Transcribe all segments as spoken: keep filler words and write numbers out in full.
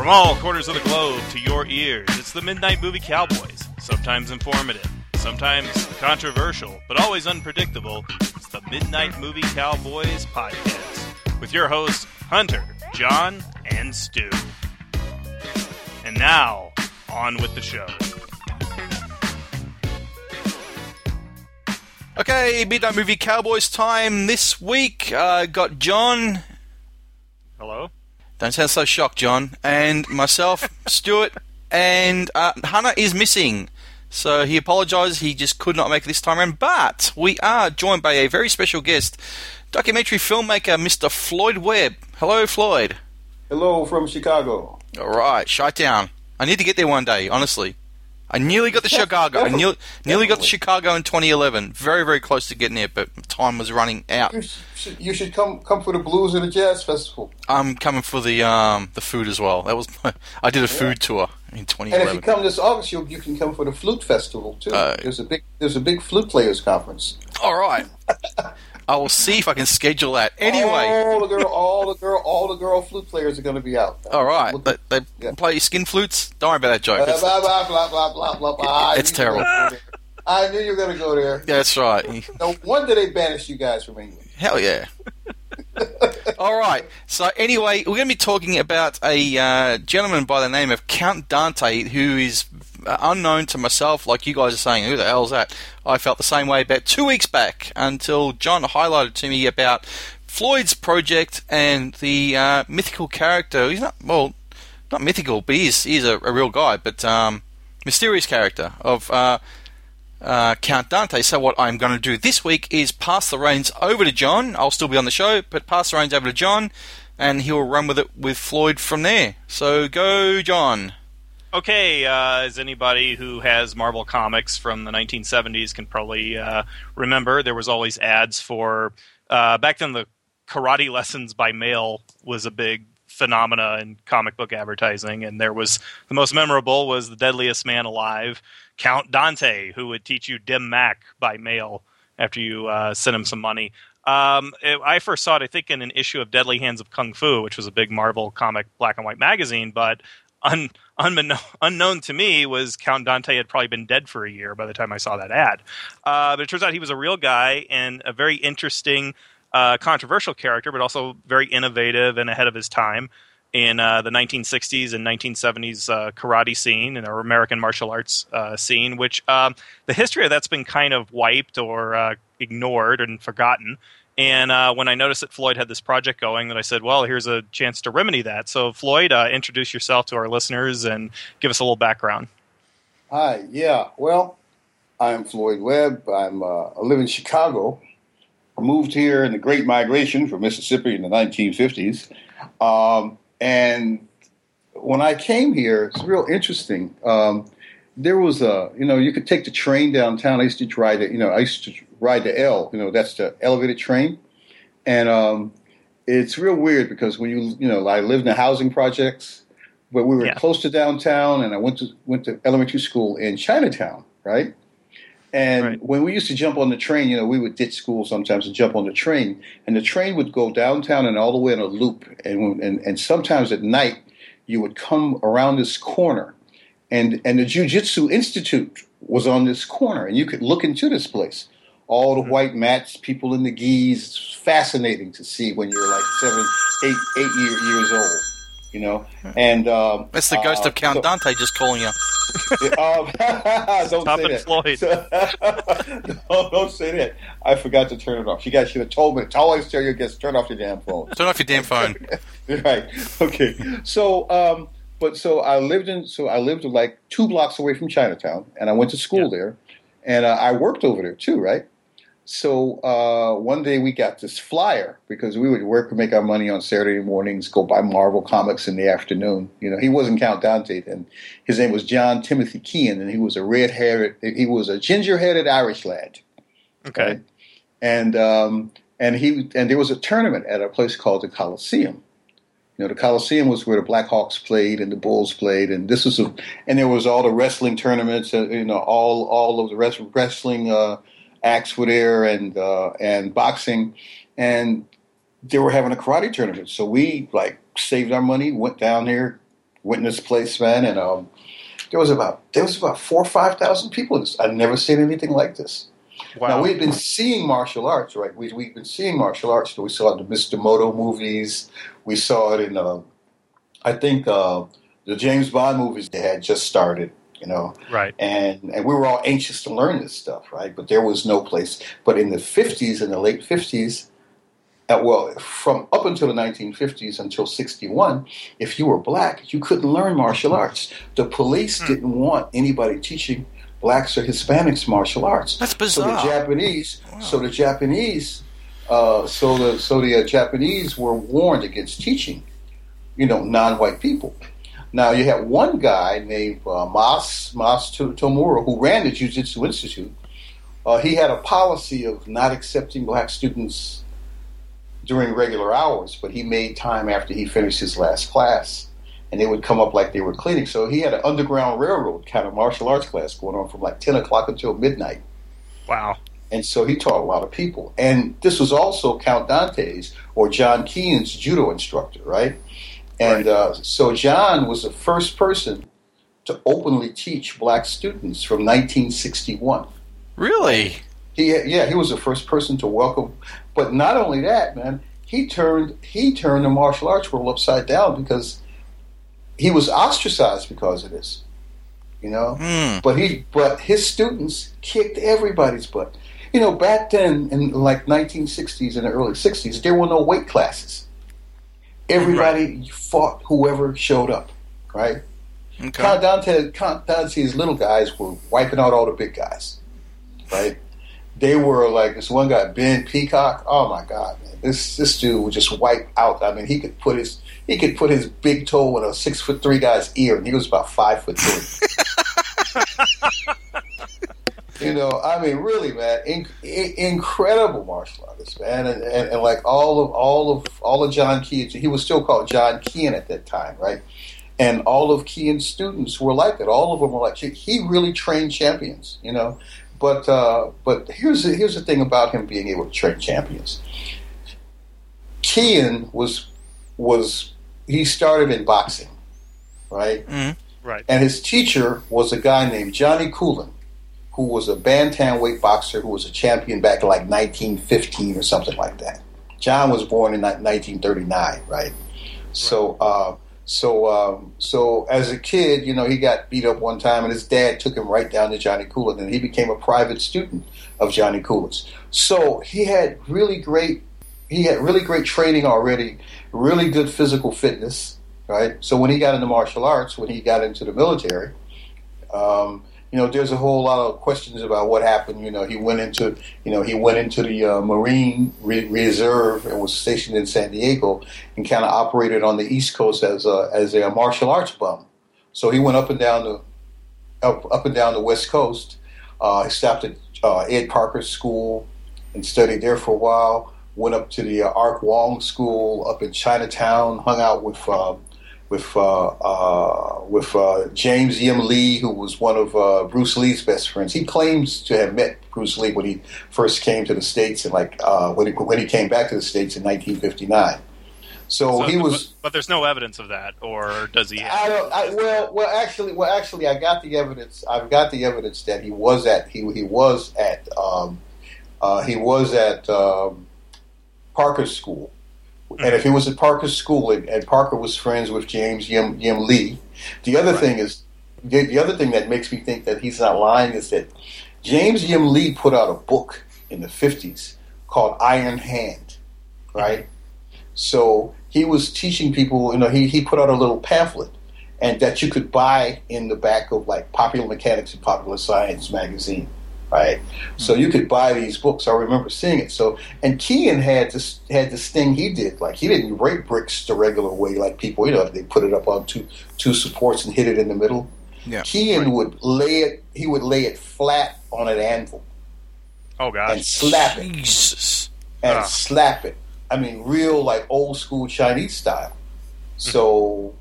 From all corners of the globe to your ears, it's the Midnight Movie Cowboys. Sometimes informative, sometimes controversial, but always unpredictable. It's the Midnight Movie Cowboys podcast with your hosts, Hunter, John, and Stu. And now, on with the show. Okay, Midnight Movie Cowboys time this week. Uh, got John. Hello. Don't sound so shocked, John. And myself, Stuart, and uh, Hunter is missing. So he apologises, he just could not make it this time around. But we are joined by a very special guest, documentary filmmaker Mister Floyd Webb. Hello, Floyd. Hello from Chicago. All right, Chi-Town. I need to get there one day, honestly. I nearly got to Chicago. I nearly, nearly got to Chicago in twenty eleven. Very, very close to getting there, but time was running out. You should, you should come come for the Blues and the Jazz Festival. I'm coming for the um the food as well. That was my, I did a food yeah. tour in twenty eleven. And if you come this August, you you can come for the Flute Festival too. Uh, there's a big there's a big flute players conference. All right. I will see if I can schedule that. Anyway, all the girl, all the girl, all the girl flute players are going to be out. All right, they, they yeah. play skin flutes. Don't worry about that joke. Uh, blah, blah, blah, blah, blah, blah, blah. It's terrible. I knew you were going to go there. Yeah, that's right. No wonder they banished you guys from England. Hell yeah. All right. So anyway, we're going to be talking about a uh, gentleman by the name of Count Dante, who is unknown to myself, like you guys are saying, who the hell's that? I felt the same way about two weeks back until John highlighted to me about Floyd's project and the uh, mythical character. He's not, well, not mythical, but he's, he's a, a real guy, but um, mysterious character of uh, uh, Count Dante. So what I'm going to do this week is pass the reins over to John. I'll still be on the show, but pass the reins over to John, and he'll run with it with Floyd from there. So go, John. Okay, uh, as anybody who has Marvel Comics from the nineteen seventies can probably uh, remember, there was always ads for, uh, back then the karate lessons by mail was a big phenomena in comic book advertising, and there was, the most memorable was the deadliest man alive, Count Dante, who would teach you Dim Mak by mail after you uh, sent him some money. Um, it, I first saw it, I think, in an issue of Deadly Hands of Kung Fu, which was a big Marvel comic black and white magazine, but Un, unbeknown, unknown to me was Count Dante had probably been dead for a year by the time I saw that ad. Uh, but it turns out he was a real guy and a very interesting, uh, controversial character, but also very innovative and ahead of his time in uh, the nineteen sixties and nineteen seventies uh, karate scene and our American martial arts uh, scene, which um, the history of that's been kind of wiped or uh, ignored and forgotten. And uh, when I noticed that Floyd had this project going, that I said, well, here's a chance to remedy that. So, Floyd, uh, introduce yourself to our listeners and give us a little background. Hi, yeah. Well, I'm Floyd Webb. I'm, uh, I live in Chicago. I moved here in the Great Migration from Mississippi in the nineteen fifties. Um, and when I came here, it's real interesting. Um, there was a, you know, you could take the train downtown. I used to ride it, you know, I used to ride the L, you know, that's the elevated train. And um, it's real weird because when you, you know, I lived in housing projects, but we were yeah. close to downtown, and I went to went to elementary school in Chinatown, right? And right. when we used to jump on the train, you know, we would ditch school sometimes and jump on the train, and the train would go downtown and all the way in a loop. And and, and sometimes at night, you would come around this corner, and, and the Jiu-Jitsu Institute was on this corner, and you could look into this place. All the white mats, people in the gis. It's fascinating to see when you're like seven, eight, eight year, years old, you know. And um, that's the ghost uh, of Count so, Dante just calling you. Um, don't Stop say it, that. Floyd. no, don't say that. I forgot to turn it off. You guys should have told me. To always tell your guests, turn off your damn phone. Turn off your damn phone. Right. Okay. So, um, but so I lived in. So I lived like two blocks away from Chinatown, and I went to school yeah. there, and uh, I worked over there too, right? So uh, one day we got this flyer because we would work and make our money on Saturday mornings, go buy Marvel comics in the afternoon. You know, he wasn't Count Dante then. His name was John Timothy Kean, and he was a red-haired, he was a ginger-headed Irish lad. Okay. Right? And um, and he and there was a tournament at a place called the Coliseum. You know, the Coliseum was where the Blackhawks played and the Bulls played, and this was a, and there was all the wrestling tournaments. Uh, you know, all all of the rest, wrestling. Uh, acts were there and uh, and boxing, and they were having a karate tournament. So we like saved our money, went down there, went in this place, man, and um, there was about there was about four or five thousand people. In this. I'd never seen anything like this. Wow. Now we had been seeing martial arts, right? We we've been seeing martial arts. So we saw the Mister Moto movies. We saw it in, uh, I think, uh, the James Bond movies. They had just started, you know, right? And and we were all anxious to learn this stuff, right? But there was no place. But in the fifties, in the late fifties. Uh, well, from up until the nineteen fifties until sixty-one, if you were black, you couldn't learn martial arts. The police hmm. didn't want anybody teaching blacks or Hispanics martial arts. That's bizarre. So the Japanese, wow. so the Japanese, uh, so the so the uh, Japanese were warned against teaching, you know, non-white people. Now you had one guy named uh, Mas Mas Tomura who ran the Jiu-Jitsu Institute. Uh, he had a policy of not accepting black students during regular hours, but he made time after he finished his last class, and they would come up like they were cleaning. So he had an Underground Railroad kind of martial arts class going on from like ten o'clock until midnight. Wow. And so he taught a lot of people. And this was also Count Dante's or John Keane's judo instructor, right? And right. Uh, so John was the first person to openly teach black students from nineteen sixty-one. Really? He, yeah, he was the first person to welcome. But not only that, man, he turned he turned the martial arts world upside down because he was ostracized because of this, you know. Mm. But he but his students kicked everybody's butt. You know, back then in like nineteen sixties and the early sixties, there were no weight classes. Everybody right. fought whoever showed up, right? Okay. Count Dante, Count Dante's little guys were wiping out all the big guys, right? They were like this one guy, Ben Peacock. Oh my God, man! This this dude would just wipe out. I mean, he could put his he could put his big toe in a six foot three guy's ear, and he was about five foot three. You know, I mean, really, man, in, in, incredible martial artist, man, and, and, and like all of all of all of John Keane, he was still called John Keane at that time, right? And all of Keane's students were like that. All of them were like he really trained champions, you know. But uh, but here's the, here's the thing about him being able to train champions. Keane was was he started in boxing, right? Mm-hmm. Right. And his teacher was a guy named Johnny Coolin, who was a bantamweight boxer who was a champion back in like nineteen fifteen or something like that. John was born in nineteen thirty-nine, right? So. Uh, So, um, so as a kid, you know, he got beat up one time, and his dad took him right down to Johnny Coolin, and he became a private student of Johnny Coolin's. So he had really great, he had really great training already, really good physical fitness, right? So when he got into martial arts, when he got into the military, um, you know, there's a whole lot of questions about what happened. You know, he went into, you know, he went into the uh, Marine Re- Reserve and was stationed in San Diego and kind of operated on the East Coast as a as a martial arts bum. So he went up and down the up up and down the West Coast. Uh, he stopped at uh, Ed Parker's school and studied there for a while. Went up to the uh, Ark Wong School up in Chinatown. Hung out with. Uh, with uh, uh, with uh, James Yim Lee, who was one of uh, Bruce Lee's best friends. He claims to have met Bruce Lee when he first came to the States, and like uh, when he when he came back to the States in nineteen fifty-nine. So, so he was, but, but there's no evidence of that, or does he? I don't. I, well, well, actually, well, actually, I got the evidence. I've got the evidence that he was at he he was at um, uh, he was at um, Parker's school. And if he was at Parker's school, and, and Parker was friends with James Yim, Yim Lee, the other right. thing is, the, the other thing that makes me think that he's not lying is that James Yim Lee put out a book in the fifties called Iron Hand, right? So he was teaching people, you know, he, he put out a little pamphlet and that you could buy in the back of like Popular Mechanics and Popular Science magazine. Right, so you could buy these books. I remember seeing it. So, and Keane had this had this thing he did. Like he didn't break bricks the regular way, like people. You know, they put it up on two two supports and hit it in the middle. Yeah, Keane right. would lay it. He would lay it flat on an anvil. Oh gosh! And slap it. Jesus. And ah. slap it. I mean, real like old school Chinese style. So,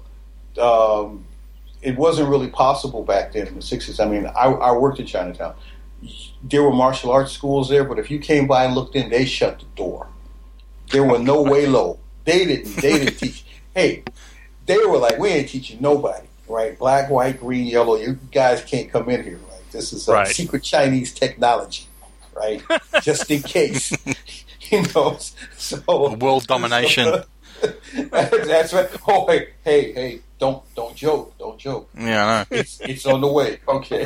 um, it wasn't really possible back then in the sixties. I mean, I, I worked in Chinatown. There were martial arts schools there, but if you came by and looked in, they shut the door. There were no way low. They didn't. They didn't teach. Hey, they were like, we ain't teaching nobody, right? Black, white, green, yellow. You guys can't come in here, right? This is uh, Right. secret Chinese technology, right? Just in case, you know. So World domination. so- that's right. Oh, hey, hey, hey! Don't don't joke. Don't joke. Yeah, I know. It's it's on the way. Okay.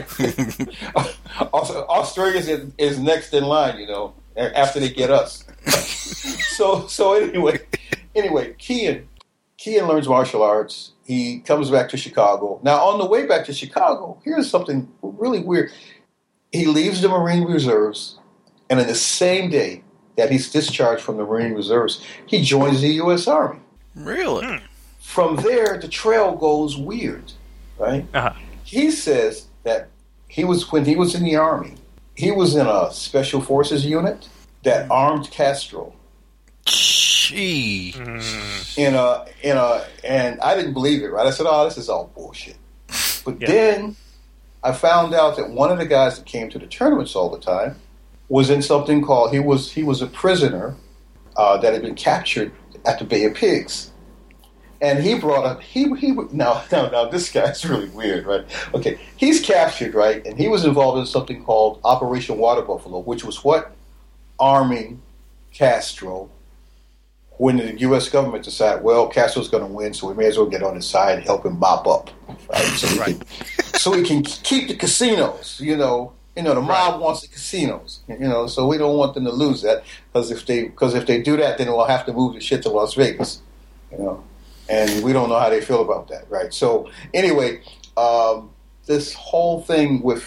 Also, Australia is, is next in line. You know, after they get us. so so anyway, anyway, Kian Kian learns martial arts. He comes back to Chicago. Now, on the way back to Chicago, here's something really weird. He leaves the Marine Reserves, and in the same day that he's discharged from the Marine Reserves, he joins the U S Army. Really? Hmm. From there, the trail goes weird, right? Uh-huh. He says that he was when he was in the Army, he was in a Special Forces unit that armed Castro. Gee. Mm. In a in a and I didn't believe it, right? I said, "Oh, this is all bullshit." But Yeah. then I found out that one of the guys that came to the tournaments all the time was in something called he was he was a prisoner uh, that had been captured at the Bay of Pigs, and he brought up he he now now now this guy's really weird, right? Okay, he's captured, right, and he was involved in something called Operation Water Buffalo, which was what arming Castro. When the U S government decided, well, Castro's going to win, so we may as well get on his side and help him mop up, right? So we Right. can, so we can keep the casinos, you know. You know, the mob Right. wants the casinos, you know, so we don't want them to lose that because if they because if they do that, then we'll have to move the shit to Las Vegas, you know, and we don't know how they feel about that, right? So anyway, um, this whole thing with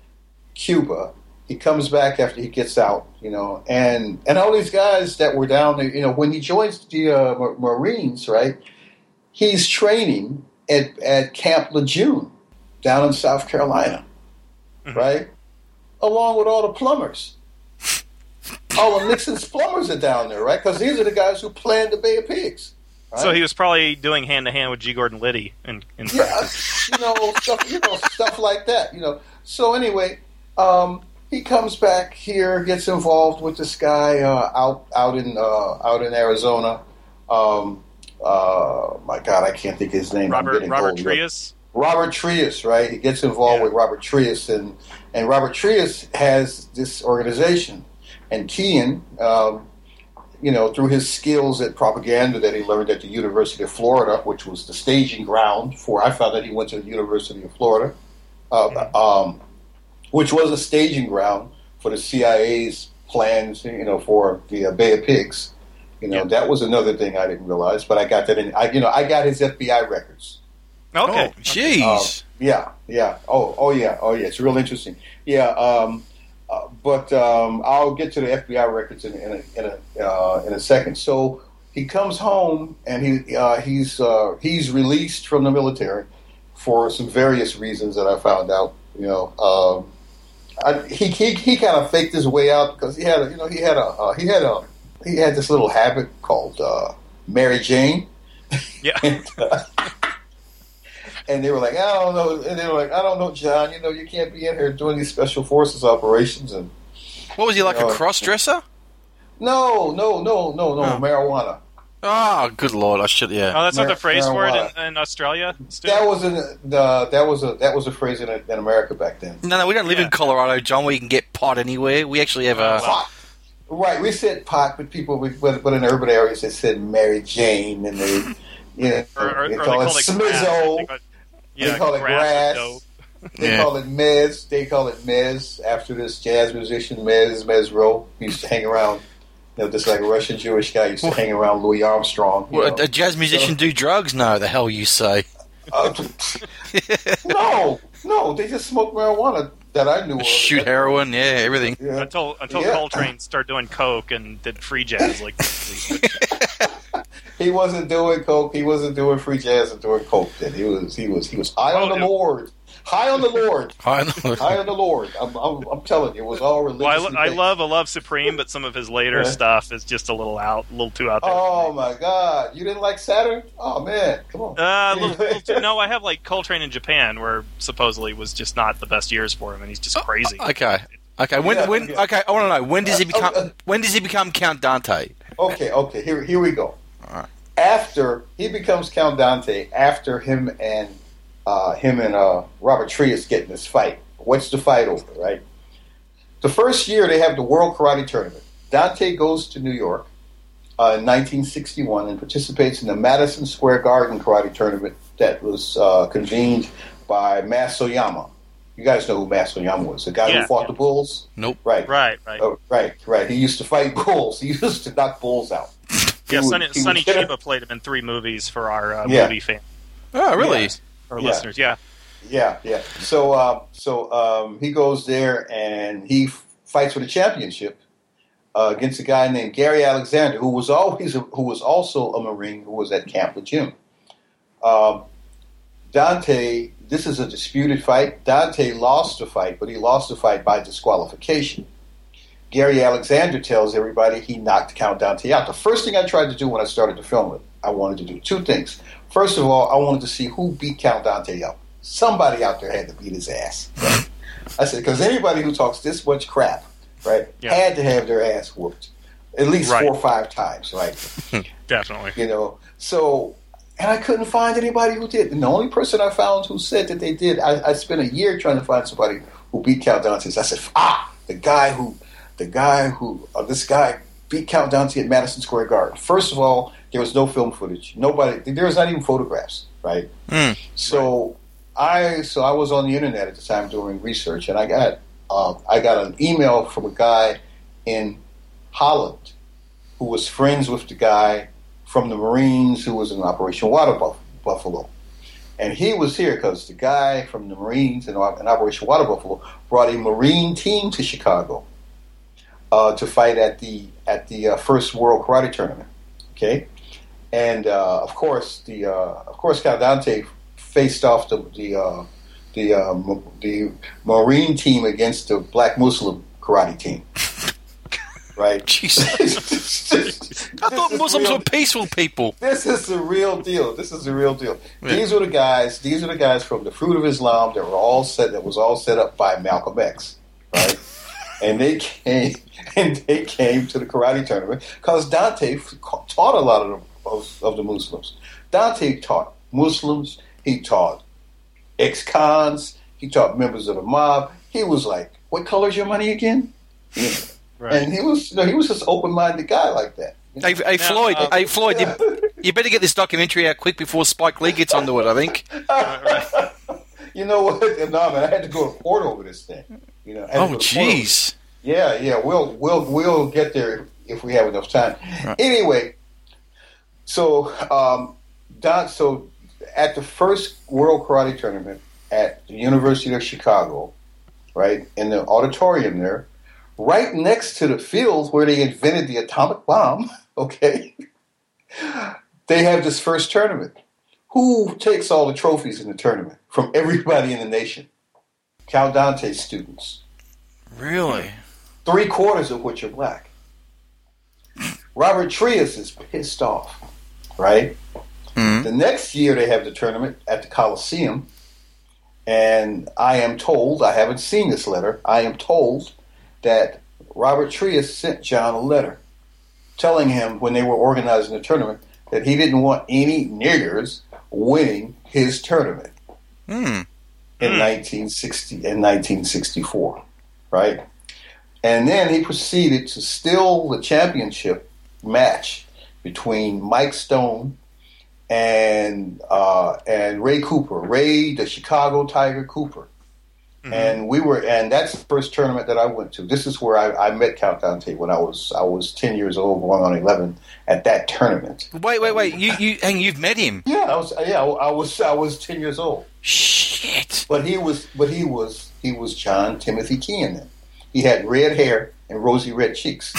Cuba, he comes back after he gets out, you know, and and all these guys that were down there, you know, when he joins the uh, Ma- Marines, right, he's training at at Camp Lejeune down in South Carolina, Mhm. right? Along with all the plumbers. All of Nixon's plumbers are down there, right? Because these are the guys who planned the Bay of Pigs. Right? So he was probably doing hand to hand with G. Gordon Liddy in, in yeah, practice. you know, stuff, you know, stuff like that, you know. So anyway, um, he comes back here, gets involved with this guy uh, out out in uh, out in Arizona. Um, uh, my God, I can't think of his name. I'm Robert getting Robert old. Trias. Robert Trias, right? He gets involved Yeah. with Robert Trias, and and Robert Trias has this organization, and Kian, um, you know, through his skills at propaganda that he learned at the University of Florida, which was the staging ground for. I found that he went to the University of Florida, uh, um, which was a staging ground for the C I A's plans, you know, for the uh, Bay of Pigs. You know, Yeah. that was another thing I didn't realize, but I got that in. I, you know, I got his F B I records. Okay. Oh, jeez. Uh, yeah, yeah. Oh, oh, yeah. Oh, yeah. It's real interesting. Yeah. Um, uh, but um, I'll get to the F B I records in, in a in a uh, in a second. So he comes home and he uh, he's uh, he's released from the military for some various reasons that I found out. You know, um, I, he he he kind of faked his way out because he had a, you know he had a uh, he had a he had this little habit called uh, Mary Jane. Yeah. and, uh, and they were like, I don't know. And they were like, I don't know, John. You know, you can't be in here doing these special forces operations. And What was he like, Oh. a cross-dresser? no, no, no, no, no, Oh. marijuana. Oh, good lord! I should, yeah. Oh, that's not Mar- the phrase for it marijuana. in, in Australia. Stu? That was in the that was a that was a phrase in, in America back then. No, no, we don't live Yeah. in Colorado, John, where you can get pot anywhere. We actually have a... Pot. Right, we said pot, but people, but, but in urban areas, they said Mary Jane, and they, you know, or, or, or they they call it call it grass. I smizzo. think it- Yeah, They call it grass. grass. and dope. They Yeah. call it Mez. They call it Mez after this jazz musician Mez Mezro. He used to hang around, you know, just like a Russian Jewish guy used to hang around Louis Armstrong. you What, know. a, a jazz musician do drugs? No, the hell you say. Uh, no, no, they just smoked marijuana that I knew of. Shoot heroin, yeah, everything. Yeah. Until until Yeah. Coltrane started doing coke and did free jazz like He wasn't doing coke. He wasn't doing free jazz and doing coke. Then he was, he was, he was high on Oh, the no. Lord, high on the Lord, I know. high on the Lord. I'm, I'm, I'm telling you, it was all religious. Well, I, and I things. love I love Supreme, but some of his later Yeah. stuff is just a little out, a little too out there. Oh my God, you didn't like Saturn? Oh man, come on. Uh, a little, little too, no, I have like Coltrane in Japan, where supposedly was just not the best years for him, and he's just crazy. Okay. Okay, when, Yeah, when, yeah. okay, I want to know, when does he Uh, become, uh, when does he become Count Dante? Okay, okay, here, here we go. Alright. after he becomes Count Dante, after him and uh, him and uh, Robert Trias get in this fight. What's the fight over, right? The first year they have the World Karate Tournament. Dante goes to New York uh, in nineteen sixty-one and participates in the Madison Square Garden Karate Tournament that was uh, convened by Masoyama. You guys know who Masoyama was, the guy yeah, who fought yeah. the bulls? Nope. Right. Right, right. Uh, right, right. He used to fight bulls. He used to knock bulls out. Yeah, He Sonny, would- he Sonny would- Chiba played him in three movies for our uh, Yeah. movie fans, Oh, really? Yeah. our Yeah. listeners. Yeah. Yeah, yeah. So, uh, so um, he goes there and he f- fights for the championship uh, against a guy named Gary Alexander, who was always a, who was also a Marine who was at Camp Lejeune. Um, Dante, this is a disputed fight. Dante lost the fight, but he lost the fight by disqualification. Gary Alexander tells everybody he knocked Count Dante out. The first thing I tried to do when I started to film it, I wanted to do two things. First of all, I wanted to see who beat Count Dante up. Somebody out there had to beat his ass. Right? I said, because anybody who talks this much crap, right, Yeah. had to have their ass whooped at least Right. four or five times, right? Definitely. You know, so, and I couldn't find anybody who did. And the only person I found who said that they did, I, I spent a year trying to find somebody who beat Count Dante. I said, ah, the guy who, the guy who, uh, this guy beat Count Dante at Madison Square Garden. First of all, there was no film footage. Nobody, there was not even photographs, right? Mm. So I, so I was on the internet at the time doing research, and I got, uh, I got an email from a guy in Holland who was friends with the guy from the Marines who was in Operation Water Buff- Buffalo. And he was here because the guy from the Marines in, in Operation Water Buffalo brought a Marine team to Chicago uh, to fight at the at the uh, first World Karate Tournament. Okay, and uh, of course the uh, of course Count Dante faced off the the uh, the, uh, the Marine team against the Black Muslim karate team. Right? Jesus. I thought Muslims real, were peaceful people. This is the real deal. This is the real deal. Yeah. These were the guys. These are the guys from the Fruit of Islam that were all set. That was all set up by Malcolm X, right? And they came and they came to the karate tournament because Dante taught a lot of the, of, of the Muslims. Dante taught Muslims. He taught ex-cons. He taught members of the mob. He was like, "What color's your money again?" You know? Right. And he was, you know, he was just an open-minded guy like that. You know? Hey, hey Now, Floyd, uh, hey, Floyd, Yeah. you, you better get this documentary out quick before Spike Lee gets onto it, I think. You know what? No, man, I had to go to court over this thing. You know, I had to Oh, go to court over it. jeez. Yeah, yeah, we'll we'll we'll get there if we have enough time. Right. Anyway, so um, Don, so at the first World Karate Tournament at the University of Chicago, right in the auditorium there, right next to the field where they invented the atomic bomb. Okay, they have this first tournament. Who takes all the trophies in the tournament from everybody in the nation? Count Dante's students. Really? Three quarters of which are black. Robert Trias is pissed off, right? Mm. The next year they have the tournament at the Coliseum, and I am told, I haven't seen this letter, I am told that Robert Trias sent John a letter telling him when they were organizing the tournament that he didn't want any niggers winning his tournament Mm. in Mm. nineteen sixty in nineteen sixty-four, right? And then he proceeded to steal the championship match between Mike Stone and uh, and Ray Cooper, Ray the Chicago Tiger Cooper. Mhm. And we were, and that's the first tournament that I went to. This is where I, I met Count Dante when I was I was ten years old, going on eleven at that tournament. Wait, wait, wait. You, you, hang, you've met him. Yeah, I was yeah I was I was ten years old. Shit. But he was, but he was, he was John Timothy Kean. Then he had red hair and rosy red cheeks.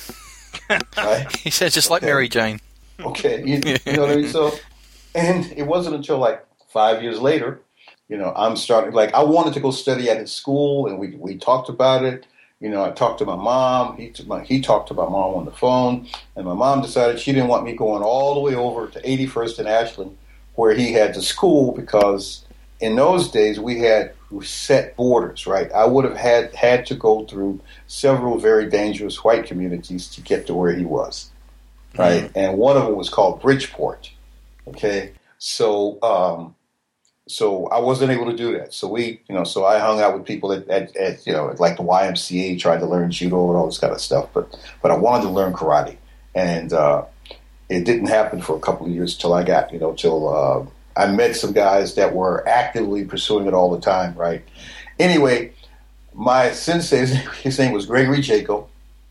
Right? He says just like Okay. Mary Jane. Okay, you, you know what I mean. So, and it wasn't until like five years later, you know, I'm starting. Like I wanted to go study at his school, and we we talked about it. You know, I talked to my mom. He to my, he talked to my mom on the phone, and my mom decided she didn't want me going all the way over to eighty-first and Ashland, where he had the school, because in those days we had set borders. Right, I would have had had to go through several very dangerous white communities to get to where he was. right? Mm. And one of them was called Bridgeport. Okay, so um, so I wasn't able to do that. So we, you know, so I hung out with people at, at, at you know, like the Y M C A, tried to learn judo and all this kind of stuff. But but I wanted to learn karate, and uh, it didn't happen for a couple of years till I got, you know, till uh, I met some guys that were actively pursuing it all the time, right? Anyway, my sensei, his name was Gregory Jaco.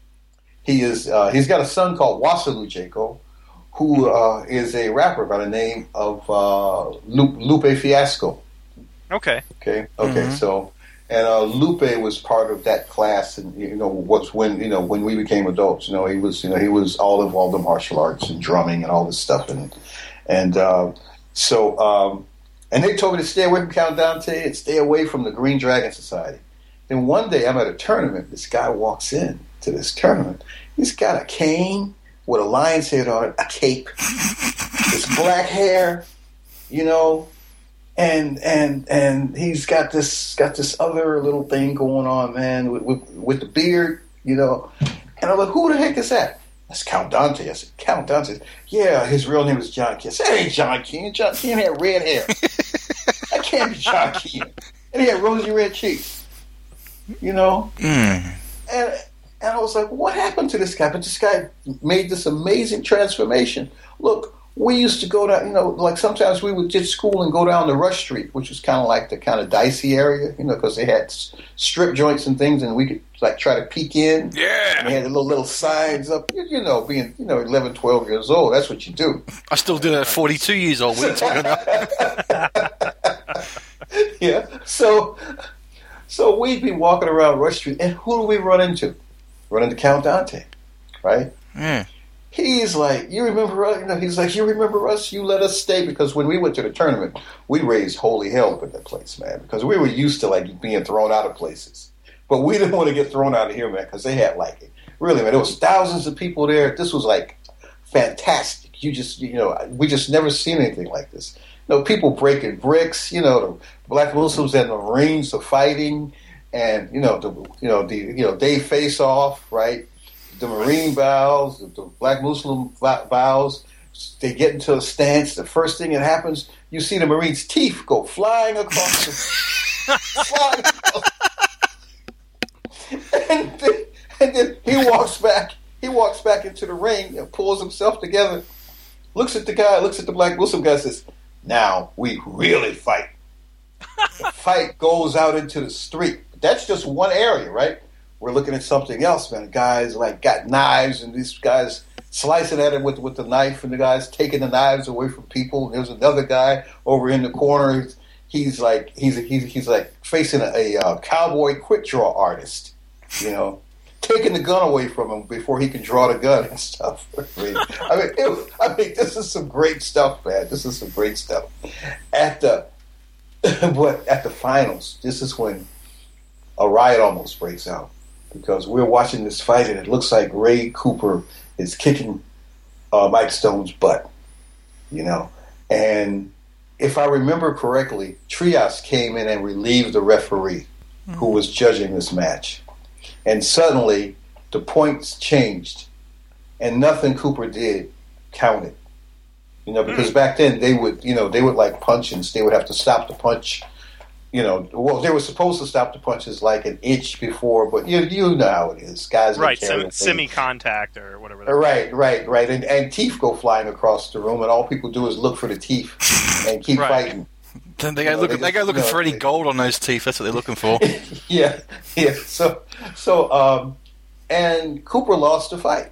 He is uh, he's got a son called Wasalu Jaco, who uh, is a rapper by the name of uh, Lupe Fiasco. Okay. Okay. Okay. Mm-hmm. So, and uh, Lupe was part of that class, and you know, was when you know when we became adults. You know, he was you know he was all involved in martial arts and drumming and all this stuff, and and uh, so um, and they told me to stay away from Count Dante and stay away from the Green Dragon Society. Then one day I'm at a tournament. This guy walks in to this tournament. He's got a cane with a lion's head on it, a cape, his black hair, you know, and and and he's got this got this other little thing going on, man, with, with, with the beard, you know. And I'm like, who the heck is that? That's Count Dante. I said, Count Dante? Yeah, his real name is John Keane. I said, that ain't John Keane. John Keane had red hair. That can't be John Keane. And he had rosy red cheeks, you know. Mm. And and I was like, what happened to this guy? But this guy made this amazing transformation. Look, we used to go down, you know, like sometimes we would ditch school and go down to Rush Street, which was kind of like the kind of dicey area, you know, because they had strip joints and things, and we could like try to peek in. Yeah. And they had the little, little signs up, you, you know, being, you know, eleven, twelve years old. That's what you do. I still do that at forty-two years old. What are you talking about? Yeah. So, so we'd be walking around Rush Street, and who do we run into? Run into Count Dante, right? Yeah. He's like, you remember us? You know, he's like, you remember us? You let us stay, because when we went to the tournament, we raised holy hell up in that place, man, because we were used to like being thrown out of places, but we didn't want to get thrown out of here, man, because they had like, really, man, there was thousands of people there. This was like fantastic. You just, you know, we just never seen anything like this. You know, people breaking bricks. You know, the Black Muslims and the Marines are fighting. And you know the you know the you know they face off, right? The Marine bows, the, the Black Muslim bows. They get into a stance. The first thing that happens, you see the Marine's teeth go flying across the flying across. And, then, and then he walks back. He walks back into the ring and pulls himself together. Looks at the guy. Looks at the Black Muslim guy. Says, "Now we really fight." The fight goes out into the street. That's just one area, right? We're looking at something else, man. Guys like got knives, and these guys slicing at it with with the knife, and the guys taking the knives away from people. And there's another guy over in the corner. He's, he's like he's he's he's like facing a, a uh, cowboy quick draw artist, you know, taking the gun away from him before he can draw the gun and stuff. I mean, I mean, it, I mean, this is some great stuff, man. This is some great stuff. At the but at the finals, this is when a riot almost breaks out, because we're watching this fight and it looks like Ray Cooper is kicking uh, Mike Stone's butt, you know. And if I remember correctly, Trias came in and relieved the referee mm-hmm. who was judging this match. And suddenly the points changed and nothing Cooper did counted. You know, because back then they would, you know, they would like punches. They would have to stop the punch. You know, well, they were supposed to stop the punches like an inch before, but you you know how it is. Guys, right? Sem- semi-contact or whatever. That right, right, right, and and teeth go flying across the room, and all people do is look for the teeth and keep right. fighting. Then they go know, looking. They, they go looking you know, for any they, gold on those teeth. That's what they're looking for. yeah, yeah. So, so, um, and Cooper lost the fight,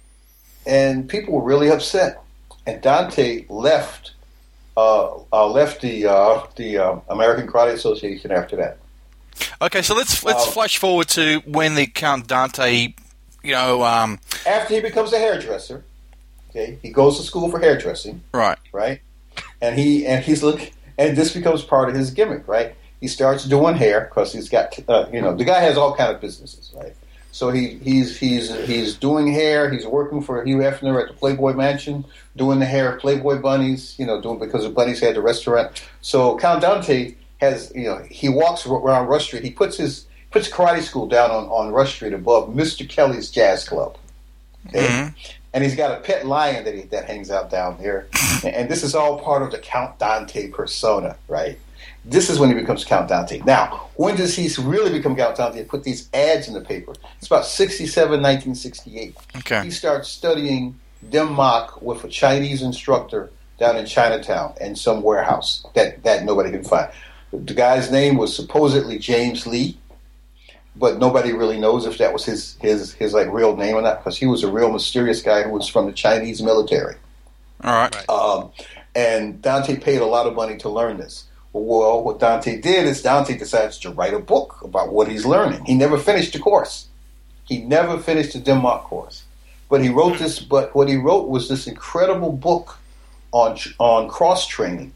and people were really upset. And Dante left, uh, uh, left the uh, the uh, American Karate Association after that. Okay, so let's let's um, flash forward to when the Count Dante, you know, um, after he becomes a hairdresser. Okay, he goes to school for hairdressing. Right, right, and he and he's look, and this becomes part of his gimmick. Right, he starts doing hair because he's got, uh, you know, the guy has all kind of businesses. Right. So he, he's he's he's doing hair. He's working for Hugh Hefner at the Playboy Mansion, doing the hair of Playboy bunnies. You know, doing because the bunnies had the restaurant. So Count Dante has, you know, he walks around Rush Street. He puts his puts karate school down on, on Rush Street above Mister Kelly's Jazz Club. Okay, mm-hmm. and he's got a pet lion that he, that hangs out down there. And this is all part of the Count Dante persona, right? This is when he becomes Count Dante. Now, when does he really become Count Dante? Put these ads in the paper. It's about sixty-seven, nineteen sixty-eight. Okay. He starts studying Denmark with a Chinese instructor down in Chinatown in some warehouse that, that nobody can find. The guy's name was supposedly James Lee, but nobody really knows if that was his, his, his like real name or not, because he was a real mysterious guy who was from the Chinese military. All right. Um, and Dante paid a lot of money to learn this. Well, what Dante did is Dante decides to write a book about what he's learning. He never finished the course. He never finished the Denmark course. But he wrote this, but what he wrote was this incredible book on on cross training.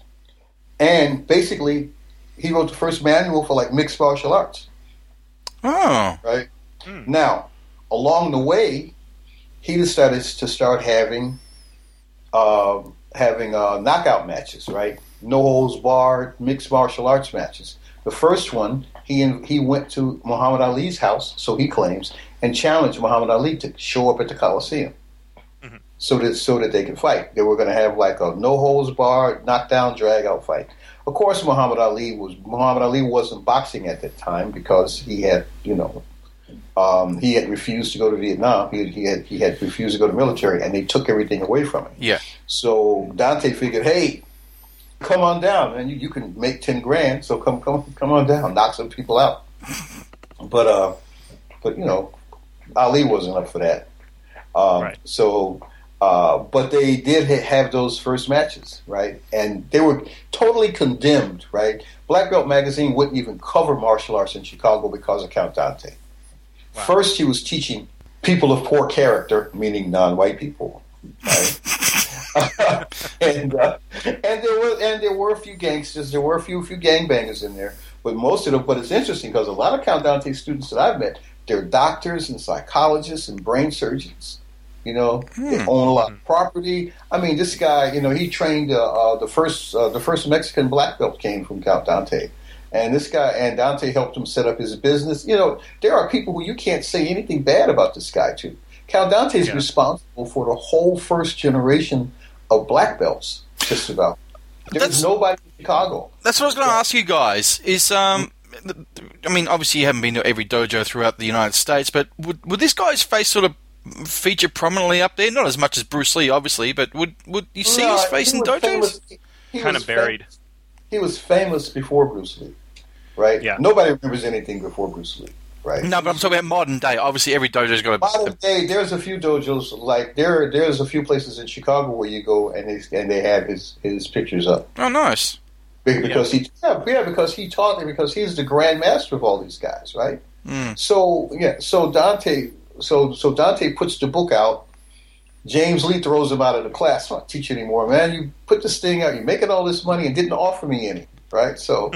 And basically, he wrote the first manual for like mixed martial arts. Oh. Right? Mm. Now, along the way, he decided to start having uh, having uh, knockout matches, right? No holds barred mixed martial arts matches. The first one, he he went to Muhammad Ali's house, so he claims, and challenged Muhammad Ali to show up at the Coliseum, mm-hmm. so that so that they could fight. They were going to have like a no holds barred, knockdown, drag out fight. Of course, Muhammad Ali was Muhammad Ali wasn't boxing at that time because he had you know um, he had refused to go to Vietnam. He, he had he had refused to go to the military, and they took everything away from him. Yeah. So Dante figured, hey, come on down, and you, you can make ten grand. So come, come, come on down, knock some people out. But, uh, but you know, Ali wasn't up for that. Um, right. So, uh, but they did ha- have those first matches, right? And they were totally condemned, right? Black Belt Magazine wouldn't even cover martial arts in Chicago because of Count Dante. Wow. First, he was teaching people of poor character, meaning non-white people, right? and uh, and there were and there were a few gangsters, there were a few few gangbangers in there, but most of them. But it's interesting because a lot of Count Dante students that I've met, they're doctors and psychologists and brain surgeons. You know, hmm. they own a lot of property. I mean, this guy, you know, he trained uh, uh, the first uh, the first Mexican black belt came from Count Dante, and this guy and Dante helped him set up his business. You know, there are people who you can't say anything bad about this guy too. Count Dante is yeah. responsible for the whole first generation of black belts, just about. There's that's, nobody in Chicago. That's what I was going to yeah. ask you guys. Is um, I mean, obviously you haven't been to every dojo throughout the United States, but would would this guy's face sort of feature prominently up there? Not as much as Bruce Lee, obviously, but would would you see no, his face in dojos? Famous, he, he kind of buried. Famous, he was famous before Bruce Lee, right? Yeah. Nobody remembers anything before Bruce Lee. Right. No, but I'm talking about modern day. Obviously, every dojo's got a modern day. There's a few dojos like there. There's a few places in Chicago where you go and they and they have his his pictures up. Oh, nice. Because yeah. he yeah, yeah because he taught me because he's the grand master of all these guys, right? Mm. So yeah, so Dante, so so Dante puts the book out. James Lee throws him out of the class. I don't teach anymore, man. You put this thing out. You're making all this money and didn't offer me any. Right, so,